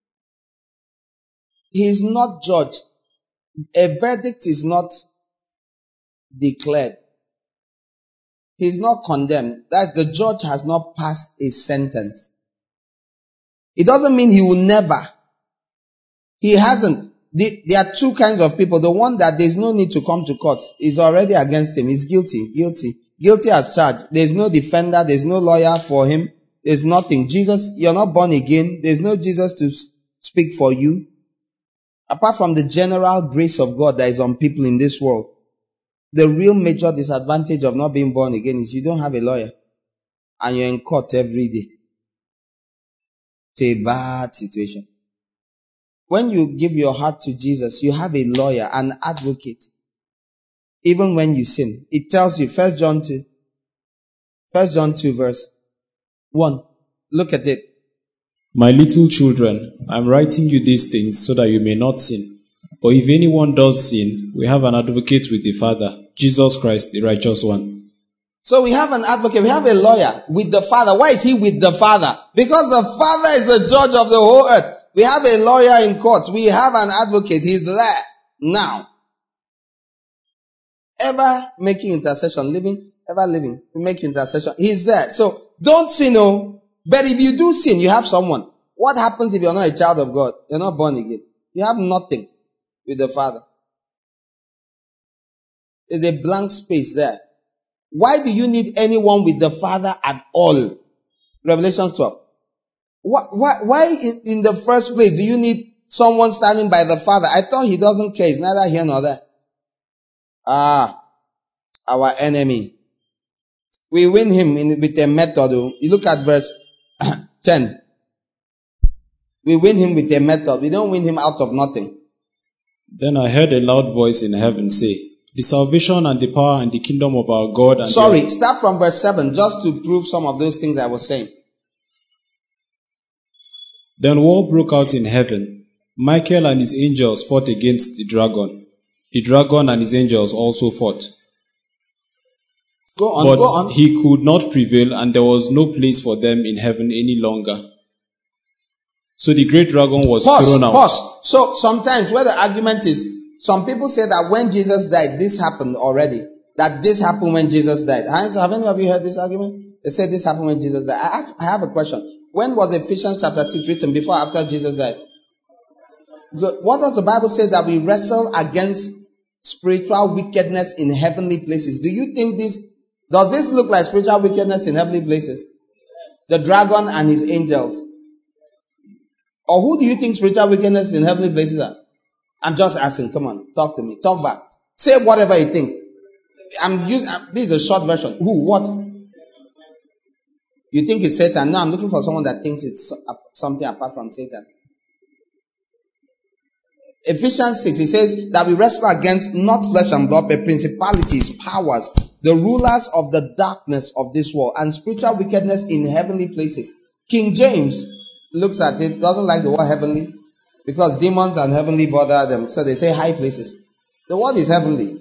he is not judged. A verdict is not declared. He is not condemned. That the judge has not passed a sentence. It doesn't mean he will never. He hasn't. The, there are two kinds of people. The one that there's no need to come to court is already against him. He's guilty, guilty, guilty as charged. There's no defender. There's no lawyer for him. There's nothing. Jesus, you're not born again. There's no Jesus to speak for you. Apart from the general grace of God that is on people in this world. The real major disadvantage of not being born again is you don't have a lawyer. And you're in court every day. It's a bad situation. When you give your heart to Jesus, you have a lawyer, an advocate. Even when you sin. It tells you, First John two. First John two verse one. Look at it. My little children, I'm writing you these things so that you may not sin. But if anyone does sin, we have an advocate with the Father, Jesus Christ, the righteous one. So we have an advocate, we have a lawyer with the Father. Why is he with the Father? Because the Father is the judge of the whole earth. We have a lawyer in court. We have an advocate. He's there now. Ever making intercession, living, ever living to make intercession. He's there. So don't sin, no. But if you do sin, you have someone. What happens if you're not a child of God? You're not born again. You have nothing with the Father. There's a blank space there. Why do you need anyone with the Father at all? Revelation twelve. Why, why, why in, in the first place do you need someone standing by the Father? I thought he doesn't care. He's neither here nor there. Ah, our enemy. We win him in, with a method. You look at verse ten. We win him with a method. We don't win him out of nothing. Then I heard a loud voice in heaven say, the salvation and the power and the kingdom of our God and Sorry, the... start from verse seven, just to prove some of those things I was saying. Then war broke out in heaven. Michael and his angels fought against the dragon. The dragon and his angels also fought. Go on, but go on. he could not prevail, and there was no place for them in heaven any longer. So the great dragon was Pause, thrown out. pause. So sometimes where the argument is, some people say that when Jesus died, this happened already. That this happened when Jesus died. Have any of you heard this argument? They say this happened when Jesus died. I have, I have a question. When was Ephesians chapter six written? Before or after Jesus died? Good. What does the Bible say? That we wrestle against spiritual wickedness in heavenly places. Do you think this, does this look like spiritual wickedness in heavenly places? The dragon and his angels. Or who do you think spiritual wickedness in heavenly places are? I'm just asking. Come on, talk to me. Talk back. Say whatever you think. I'm using, this is a short version. Who? What? You think it's Satan? No, I'm looking for someone that thinks it's something apart from Satan. Ephesians six, it says that we wrestle against not flesh and blood, but principalities, powers, the rulers of the darkness of this world, and spiritual wickedness in heavenly places. King James looks at it, doesn't like the word heavenly, because demons and heavenly bother them, so they say high places. The word is heavenly.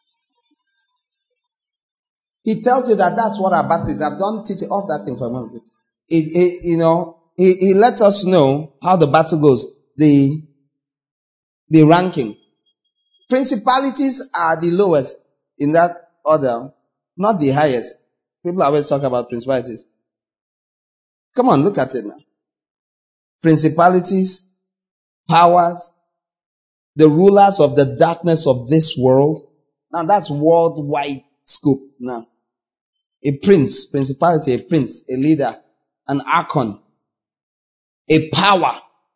He tells you that that's what our battle is. I've done teach off that thing for a moment. It, it, you know, he, he lets us know how the battle goes. The The ranking. Principalities are the lowest in that order, not the highest. People always talk about principalities. Come on, look at it now. Principalities, powers, the rulers of the darkness of this world. Now that's worldwide scope now. A prince, principality, a prince, a leader, an archon, a power.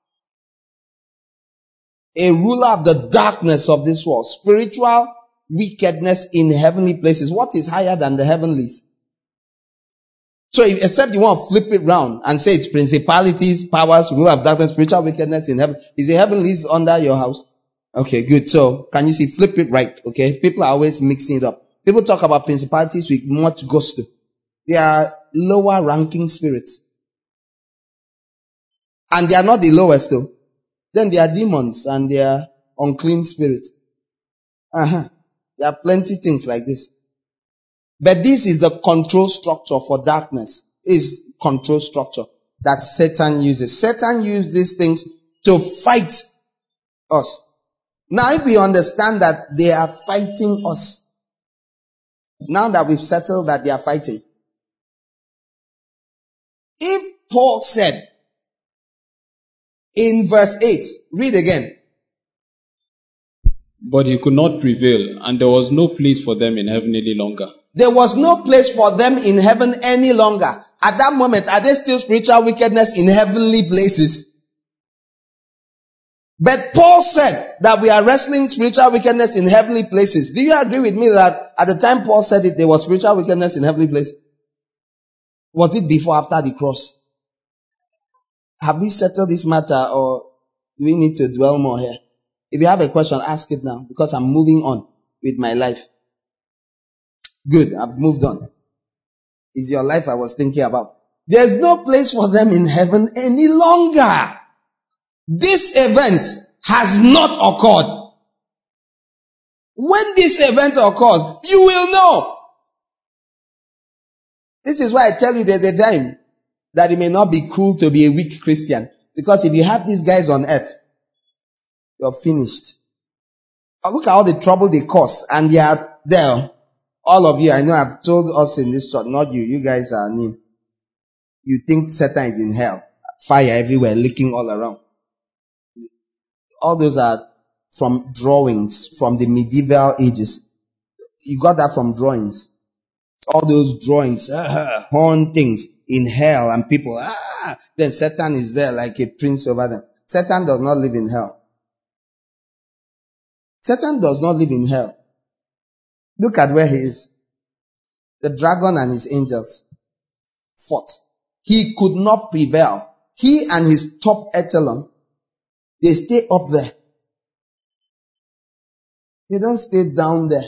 A ruler of the darkness of this world. Spiritual wickedness in heavenly places. What is higher than the heavenlies? So if, except you want to flip it round and say it's principalities, powers, ruler of darkness, spiritual wickedness in heaven. Is the heavenlies under your house? Okay, good. So can you see, flip it right? Okay. People are always mixing it up. People talk about principalities with much gusto. They are lower ranking spirits. And they are not the lowest though. Then there are demons and there are unclean spirits. Uh-huh. There are plenty things like this. But this is the control structure for darkness. Is control structure that Satan uses. Satan uses these things to fight us. Now if we understand that they are fighting us, now that we've settled that they are fighting, if Paul said, in verse eight, read again. But he could not prevail, and there was no place for them in heaven any longer. There was no place for them in heaven any longer. At that moment, are there still spiritual wickedness in heavenly places? But Paul said that we are wrestling spiritual wickedness in heavenly places. Do you agree with me that at the time Paul said it, there was spiritual wickedness in heavenly places? Was it before or after the cross? Have we settled this matter, or do we need to dwell more here? If you have a question, ask it now, because I'm moving on with my life. Good, I've moved on. It's your life I was thinking about. There's no place for them in heaven any longer. This event has not occurred. When this event occurs, you will know. This is why I tell you there's a time that it may not be cool to be a weak Christian. Because if you have these guys on earth, you're finished. Look at all the trouble they cause. And they are there. All of you, I know I've told us in this church, not you. You guys are new. You think Satan is in hell. Fire everywhere, leaking all around. All those are from drawings from the medieval ages. You got that from drawings. All those drawings, ah, horn things in hell and people, ah, then Satan is there like a prince over them. Satan does not live in hell. Satan does not live in hell. Look at where he is. The dragon and his angels fought. He could not prevail. He and his top echelon, they stay up there. They don't stay down there.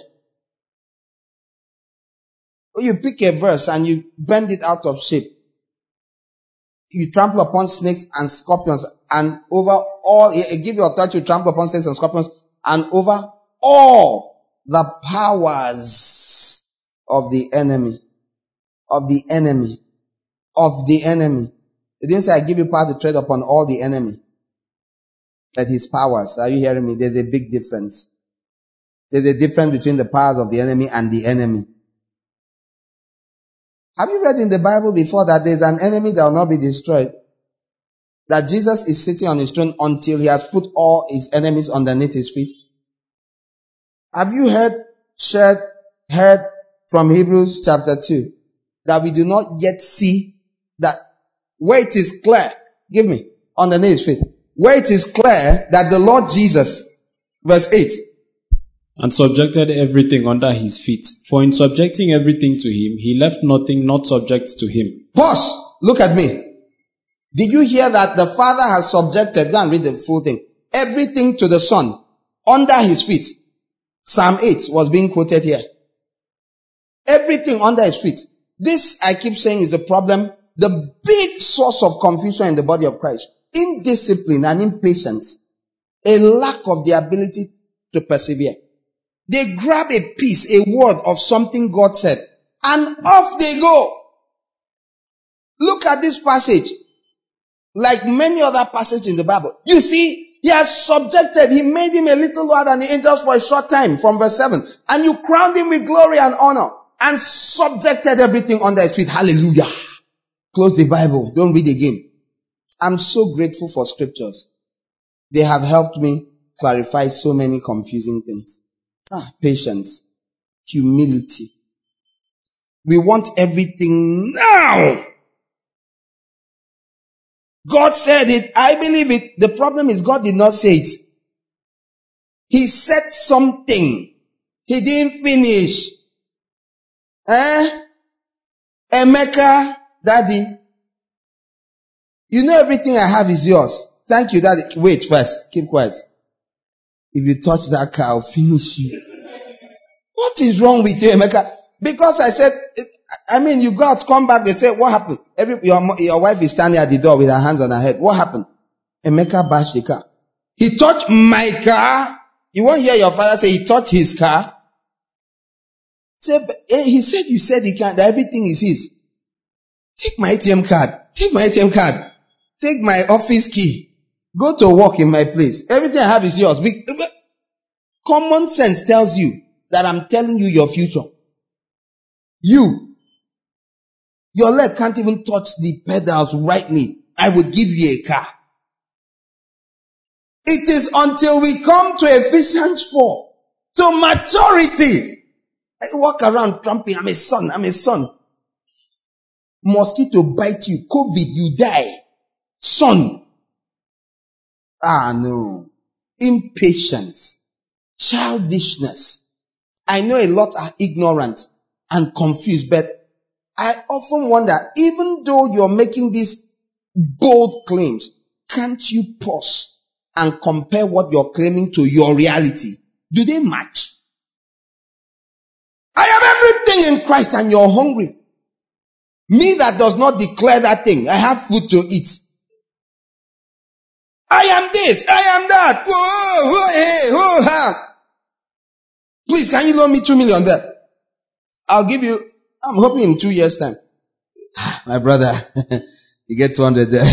You pick a verse and you bend it out of shape. You trample upon snakes and scorpions, and over all, give you authority to trample upon snakes and scorpions, and over all the powers of the enemy. Of the enemy. Of the enemy. He didn't say, I give you power to tread upon all the enemy. That his powers. Are you hearing me? There's a big difference. There's a difference between the powers of the enemy and the enemy. Have you read in the Bible before that there's an enemy that will not be destroyed? That Jesus is sitting on his throne until he has put all his enemies underneath his feet? Have you heard, shared, heard from Hebrews chapter two that we do not yet see that where it is clear, give me, underneath his feet, where it is clear that the Lord Jesus, verse eight, and subjected everything under his feet. For in subjecting everything to him, he left nothing not subject to him. Pause. Look at me. Did you hear that the Father has subjected, go and read the full thing, everything to the Son under his feet? Psalm eight was being quoted here. Everything under his feet. This, I keep saying, is a problem, the big source of confusion in the body of Christ. Indiscipline and impatience. A lack of the ability to persevere. They grab a piece, a word of something God said, and off they go. Look at this passage. Like many other passages in the Bible. You see, he has subjected, he made him a little lower than the angels for a short time, from verse seven. And you crowned him with glory and honor, and subjected everything under his feet. Hallelujah. Close the Bible. Don't read again. I'm so grateful for scriptures. They have helped me clarify so many confusing things. Ah, patience, humility. We want everything now. God said it. I believe it. The problem is God did not say it. He said something. He didn't finish. Eh? Emeka, Daddy, you know everything I have is yours. Thank you, Daddy. Wait first. Keep quiet. If you touch that car, I'll finish you. What is wrong with you, Emeka? Because I said, I mean, you go out, come back, they say, what happened? Every, your, your wife is standing at the door with her hands on her head. What happened? Emeka bashed the car. He touched my car. You won't hear your father say he touched his car. Say, he said, you said he can't, that everything is his. Take my A T M card. Take my A T M card. Take my office key. Go to work in my place. Everything I have is yours. Common sense tells you that I'm telling you your future. You. Your leg can't even touch the pedals rightly. I would give you a car. It is until we come to Ephesians four, to maturity. I walk around tramping. I'm a son. I'm a son. Mosquito bite you. COVID, you die. Son. Ah, no. Impatience. Childishness. I know a lot are ignorant and confused, but I often wonder, even though you're making these bold claims, can't you pause and compare what you're claiming to your reality? Do they match? I have everything in Christ and you're hungry. Me that does not declare that thing, I have food to eat. I am this, I am that. Whoa, whoa, hey, whoa, ha. Please, can you loan me two million there? I'll give you, I'm hoping in two years' time. My brother, you get two hundred there.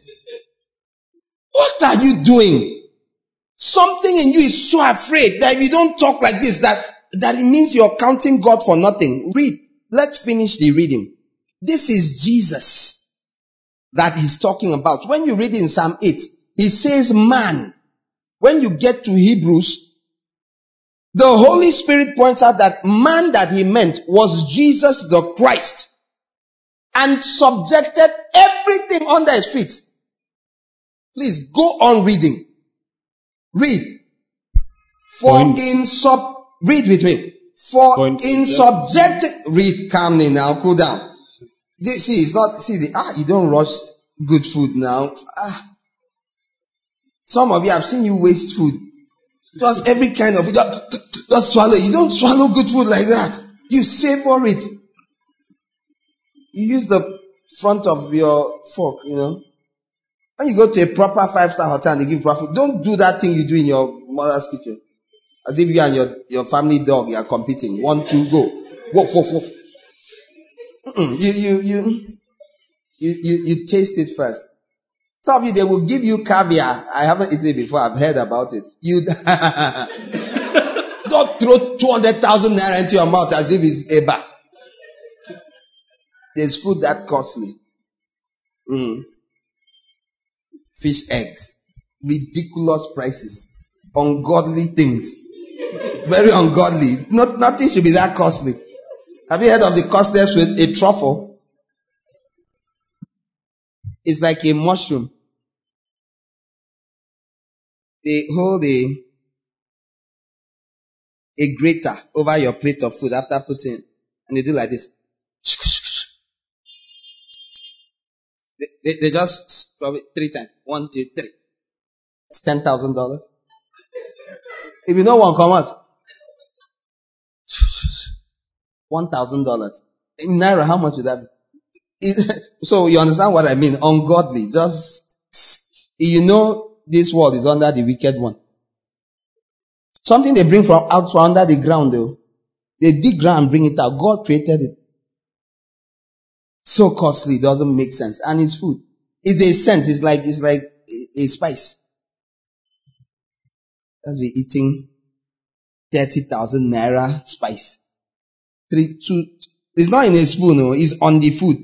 What are you doing? Something in you is so afraid that if you don't talk like this, that, that it means you're counting God for nothing. Read. Let's finish the reading. This is Jesus that he's talking about. When you read in Psalm eight, he says man. When you get to Hebrews, the Holy Spirit points out that man that he meant was Jesus the Christ, and subjected everything under his feet. Please go on reading. Read. For Point. in sub, read with me. For Point. in subjecting, read calmly now, cool down. See, it's not, see the, ah, you don't rush good food now. Ah. Some of you, I've seen you waste food. Just every kind of, just, just swallow. You don't swallow good food like that. You savor it. You use the front of your fork, you know. When you go to a proper five-star hotel and they give profit, don't do that thing you do in your mother's kitchen. As if you and your, your family dog, you are competing. One, two, go. Woof, woof, woof. You, you, you, you, you, you taste it first. Some of you, they will give you caviar. I haven't eaten it before. I've heard about it. You don't throw two hundred thousand naira into your mouth as if it's Eba. There's food that costly. Mm. Fish eggs. Ridiculous prices. Ungodly things. Very ungodly. Not, nothing should be that costly. Have you heard of the costliest with a truffle? It's like a mushroom. They hold a, a grater over your plate of food after putting it. And they do like this. They, they, they just scrub it three times. One, two, three. It's ten thousand dollars. If you know one, come out. One thousand dollars. In Naira, how much would that be? It, so you understand what I mean? Ungodly. Just, you know, this world is under the wicked one. Something they bring from out from under the ground, though. They dig ground and bring it out. God created it. So costly, it doesn't make sense. And it's food. It's a scent. It's like, it's like a, a spice. As we eating thirty thousand naira spice. Three, two, it's not in a spoon, no, it's on the food.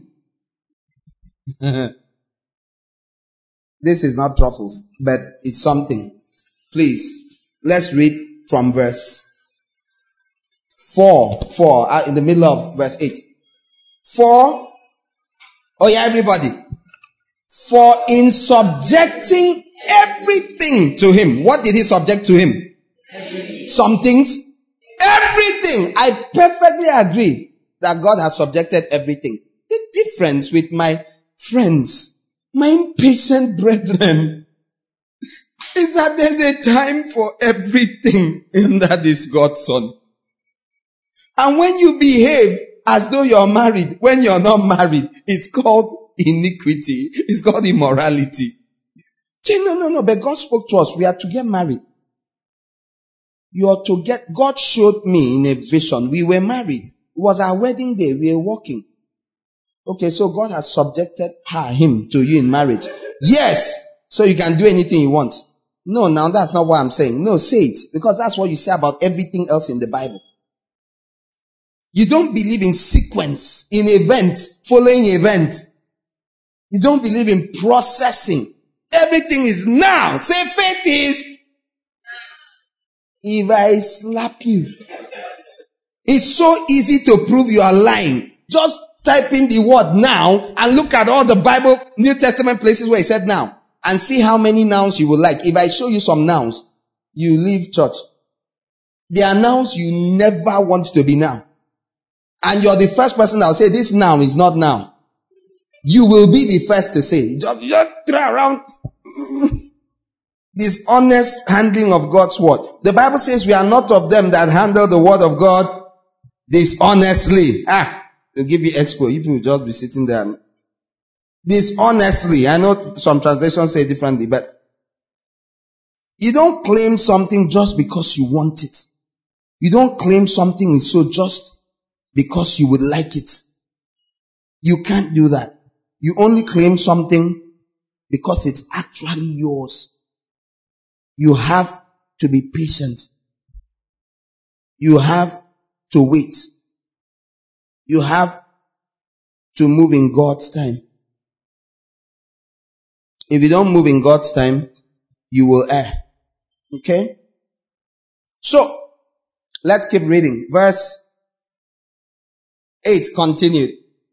This is not truffles, but it's something. Please, let's read from verse four, four, uh, in the middle of verse eight. Four, oh yeah, everybody. For in subjecting everything to him, what did he subject to him? Everything. Some things. Everything. I perfectly agree that God has subjected everything. The difference with my friends, my impatient brethren, is that there's a time for everything, and that is God's son. And when you behave as though you're married, when you're not married, it's called iniquity. It's called immorality. No, no, no, but God spoke to us. We are to get married. You are to get, God showed me in a vision. We were married. It was our wedding day. We were walking. Okay, so God has subjected her, him to you in marriage. Yes. So you can do anything you want. No, now that's not what I'm saying. No, say it. Because that's what you say about everything else in the Bible. You don't believe in sequence, in event, following event. You don't believe in processing. Everything is now. Say faith is. If I slap you, it's so easy to prove you are lying. Just type in the word now and look at all the Bible, New Testament places where it said now and see how many nouns you would like. If I show you some nouns, you leave church. There are nouns you never want to be now. And you're the first person that will say this noun is not noun. You will be the first to say. Just, just throw around this honest handling of God's word. The Bible says we are not of them that handle the word of God dishonestly. Ah, they'll give you expo. You people just be sitting there. Dishonestly. I know some translations say differently, but you don't claim something just because you want it. You don't claim something is so just because you would like it. You can't do that. You only claim something because it's actually yours. You have to be patient. You have to wait. You have to move in God's time. If you don't move in God's time, you will err. Okay? So, let's keep reading. Verse eight continued.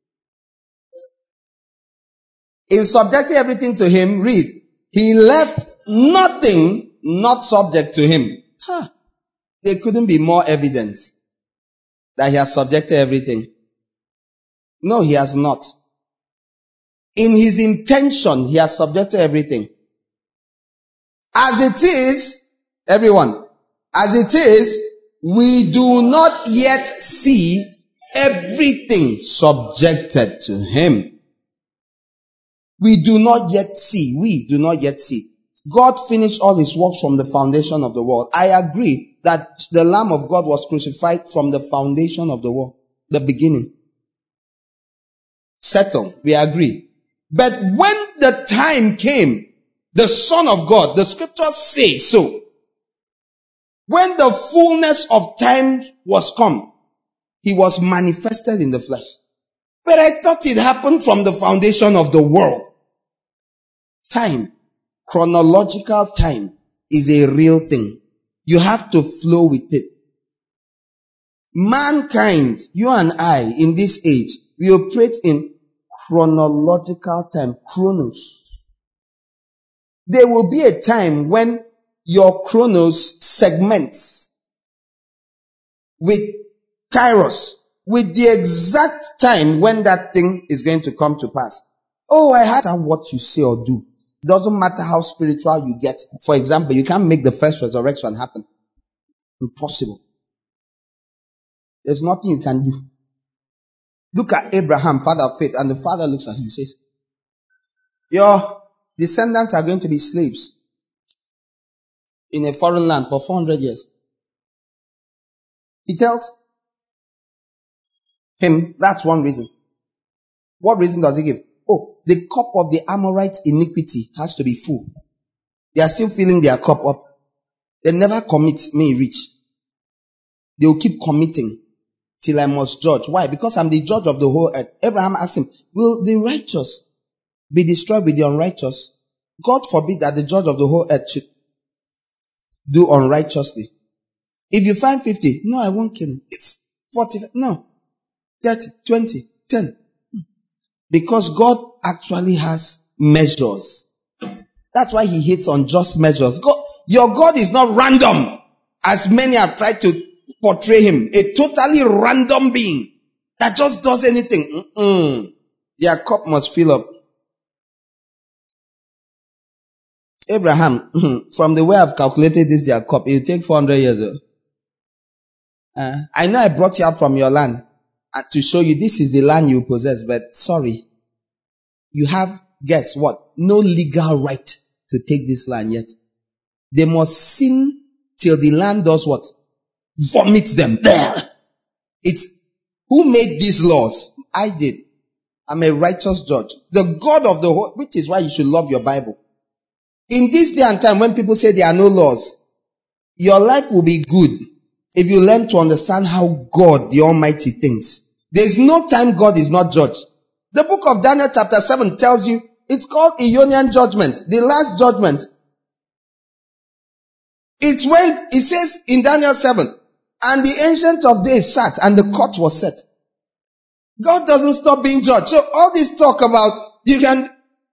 In subjecting everything to him, read, he left nothing not subject to him. Huh. There couldn't be more evidence that he has subjected everything. No, he has not. In his intention, he has subjected everything. As it is, everyone, as it is, we do not yet see everything subjected to him. We do not yet see. We do not yet see. God finished all his works from the foundation of the world. I agree that the Lamb of God was crucified from the foundation of the world, the beginning. Settled. We agree. But when the time came, the Son of God, the scriptures say so, when the fullness of time was come, he was manifested in the flesh. But I thought it happened from the foundation of the world. Time, chronological time, is a real thing. You have to flow with it. Mankind, you and I, in this age, we operate in chronological time, chronos. There will be a time when your chronos segments with kairos, with the exact time when that thing is going to come to pass. Oh, I had what you say or do. It doesn't matter how spiritual you get. For example, you can't make the first resurrection happen. Impossible. There's nothing you can do. Look at Abraham, father of faith, and the father looks at him and says, your descendants are going to be slaves in a foreign land for four hundred years. He tells him that's one reason. What reason does he give? Oh, the cup of the Amorites' iniquity has to be full. They are still filling their cup up. They never commit me rich. They will keep committing till I must judge. Why? Because I'm the judge of the whole earth. Abraham asked him, will the righteous be destroyed with the unrighteous? God forbid that the judge of the whole earth should do unrighteously. If you find fifty, no, I won't kill him. It's forty, no, thirty, twenty, ten. Because God actually has measures. That's why he hates unjust measures. God, your God is not random, as many have tried to portray him. A totally random being that just does anything. Mm-mm. Their cup must fill up. Abraham, from the way I've calculated this, their cup, it will take four hundred years. Uh, I know I brought you up from your land uh, to show you this is the land you possess, but sorry. You have, guess what? No legal right to take this land yet. They must sin till the land does what? Vomits them. There. It's, who made these laws? I did. I'm a righteous judge. The God of the whole, which is why you should love your Bible. In this day and time, when people say there are no laws, your life will be good if you learn to understand how God, the Almighty, thinks. There's no time God is not judged. The book of Daniel chapter seven tells you it's called Ionian judgment, the last judgment. It's when it says in Daniel seven, and the Ancient of Days sat and the court was set. God doesn't stop being judged. So all this talk about you can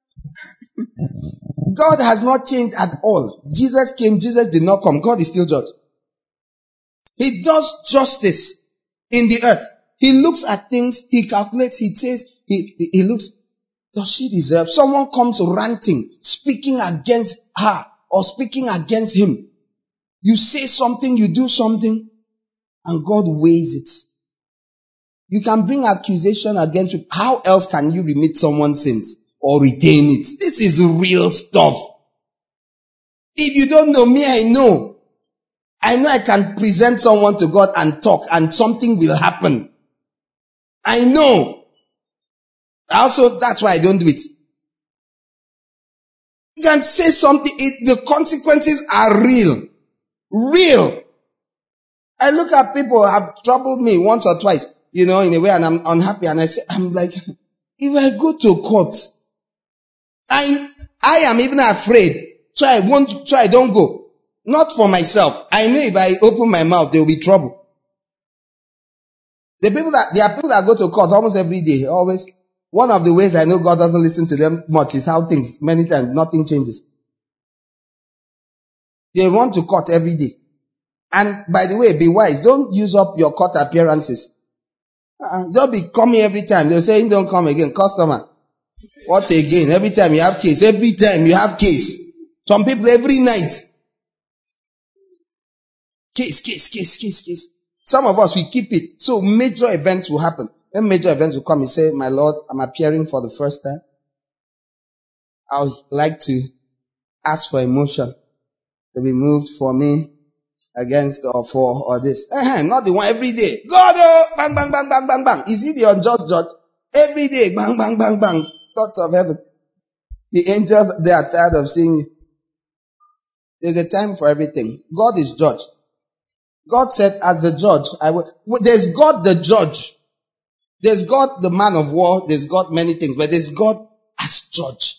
God has not changed at all. Jesus came, Jesus did not come. God is still judge. He does justice in the earth. He looks at things, he calculates, he says, he, he, he looks, does she deserve? Someone comes ranting, speaking against her or speaking against him. You say something, you do something, and God weighs it. You can bring accusation against you. How else can you remit someone's sins or retain it? This is real stuff. If you don't know me, I know. I know I can present someone to God and talk and something will happen. I know. Also, that's why I don't do it. You can say something, it, the consequences are real. Real. I look at people who have troubled me once or twice, you know, in a way, and I'm unhappy, and I say, I'm like, if I go to court, I, I am even afraid, so I won't, so I don't go. Not for myself. I know if I open my mouth, there will be trouble. The people that, there are people that go to court almost every day, always. One of the ways I know God doesn't listen to them much is how things, many times, nothing changes. They run to court every day. And by the way, be wise. Don't use up your court appearances. Uh, don't be coming every time. They'll say, don't come again. Customer. What again? Every time you have case. Every time you have case. Some people every night. Case, case, case, case, case. Some of us, we keep it. So major events will happen. When major events will come, you say, my Lord, I'm appearing for the first time. I would like to ask for a motion to be moved for me against or for or this. Uh-huh, not the one every day. God, oh, bang, bang, bang, bang, bang, bang. Is he the unjust judge? Every day, bang, bang, bang, bang. thoughts of heaven. The angels, they are tired of seeing you. There's a time for everything. God is judge. God said, as the judge, I will. There's God the judge. There's God the man of war. There's God many things, but there's God as judge.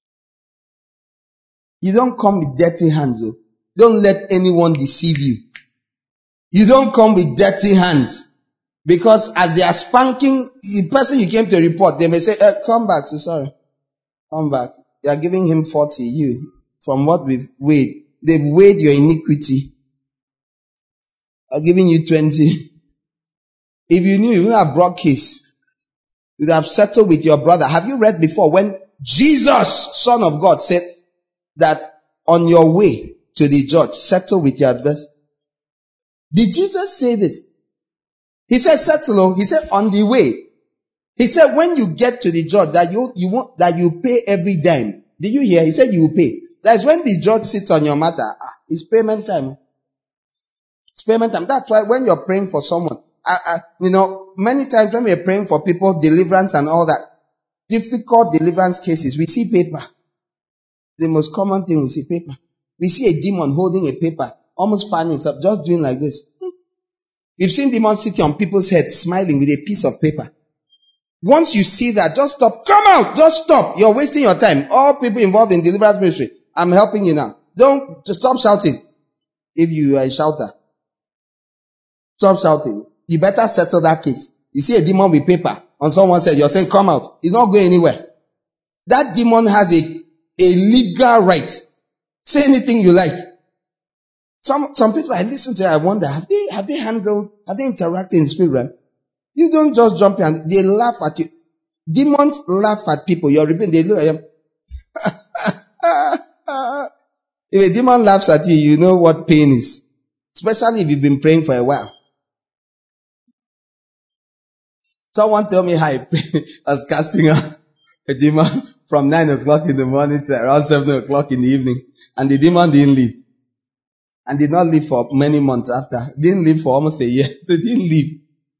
You don't come with dirty hands, though. Don't let anyone deceive you. You don't come with dirty hands. Because as they are spanking the person you came to report, they may say, eh, come back. So sorry. Come back. They are giving him forty. You, from what we've weighed, they've weighed your iniquity. Are giving you twenty. If you knew, you wouldn't have brought case. You'd have settled with your brother. Have you read before when Jesus, Son of God, said that on your way to the judge, settle with your adversary? Did Jesus say this? He said, settle. He said, on the way. He said, when you get to the judge, that you, you want, that you pay every dime. Did you hear? He said you will pay. That's when the judge sits on your matter. Ah, it's payment time. It's payment time. That's why when you're praying for someone, I, I, you know, many times when we're praying for people, deliverance and all that, difficult deliverance cases, we see paper. The most common thing, we see paper. We see a demon holding a paper, almost fanning itself, just doing like this. We've seen demons sitting on people's heads, smiling with a piece of paper. Once you see that, just stop. Come out! Just stop. You're wasting your time. All people involved in deliverance ministry, I'm helping you now. Don't, just stop shouting. If you are a shouter. Stop shouting. You better settle that case. You see a demon with paper on someone's head, you're saying, come out. He's not going anywhere. That demon has a, a legal right. Say anything you like. Some, some people I listen to, I wonder, have they, have they handled, have they interacted in spirit realm? You don't just jump in, they laugh at you. Demons laugh at people. You're repeating, they look at them. If a demon laughs at you, you know what pain is. Especially if you've been praying for a while. Someone told me how I was casting out a demon from nine o'clock in the morning to around seven o'clock in the evening. And the demon didn't leave. And did not leave for many months after. Didn't leave for almost a year. They didn't leave.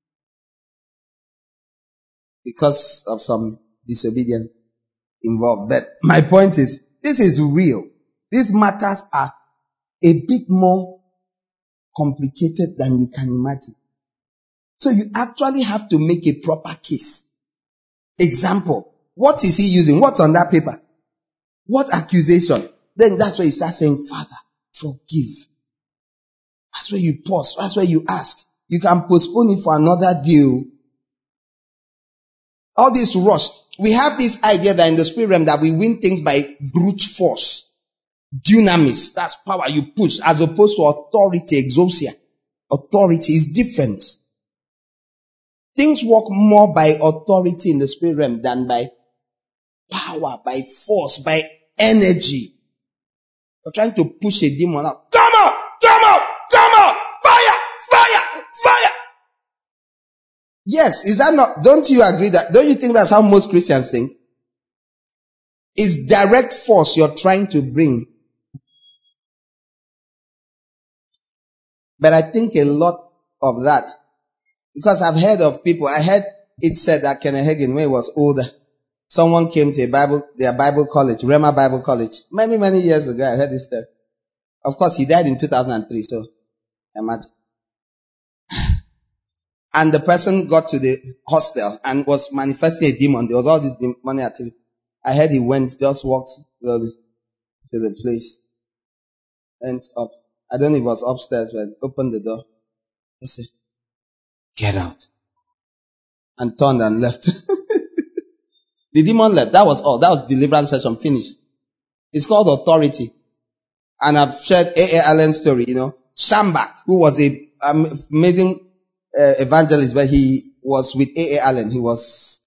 Because of some disobedience involved. But my point is, this is real. These matters are a bit more complicated than you can imagine. So you actually have to make a proper case. Example. What is he using? What's on that paper? What accusation? Then that's where you start saying, Father, forgive. That's where you pause. That's where you ask. You can postpone it for another deal. All this rush. We have this idea that in the spirit realm that we win things by brute force. Dunamis. That's power you push as opposed to authority, exousia. Authority is different. Things work more by authority in the spirit realm than by power, by force, by energy. You're trying to push a demon out. Come out! Come out! Come out! Fire! Fire! Fire! Yes, is that not, don't you agree that, don't you think that's how most Christians think? It's direct force you're trying to bring. But I think a lot of that, because I've heard of people, I heard it said that Kenneth Hagin, when he was older, someone came to a Bible, their Bible college, Rhema Bible College, many, many years ago. I heard this story. Of course, he died in two thousand three, so imagine. And the person got to the hostel and was manifesting a demon. There was all this demonic activity. I heard he went, just walked slowly to the place. Went up. I don't know if it was upstairs, but opened the door. I said, get out. And turned and left. The demon left. That was all. That was deliverance session finished. It's called authority. And I've shared A A. Allen's story, you know. Shambach, who was a um, amazing uh, evangelist, but he was with A A. Allen. He was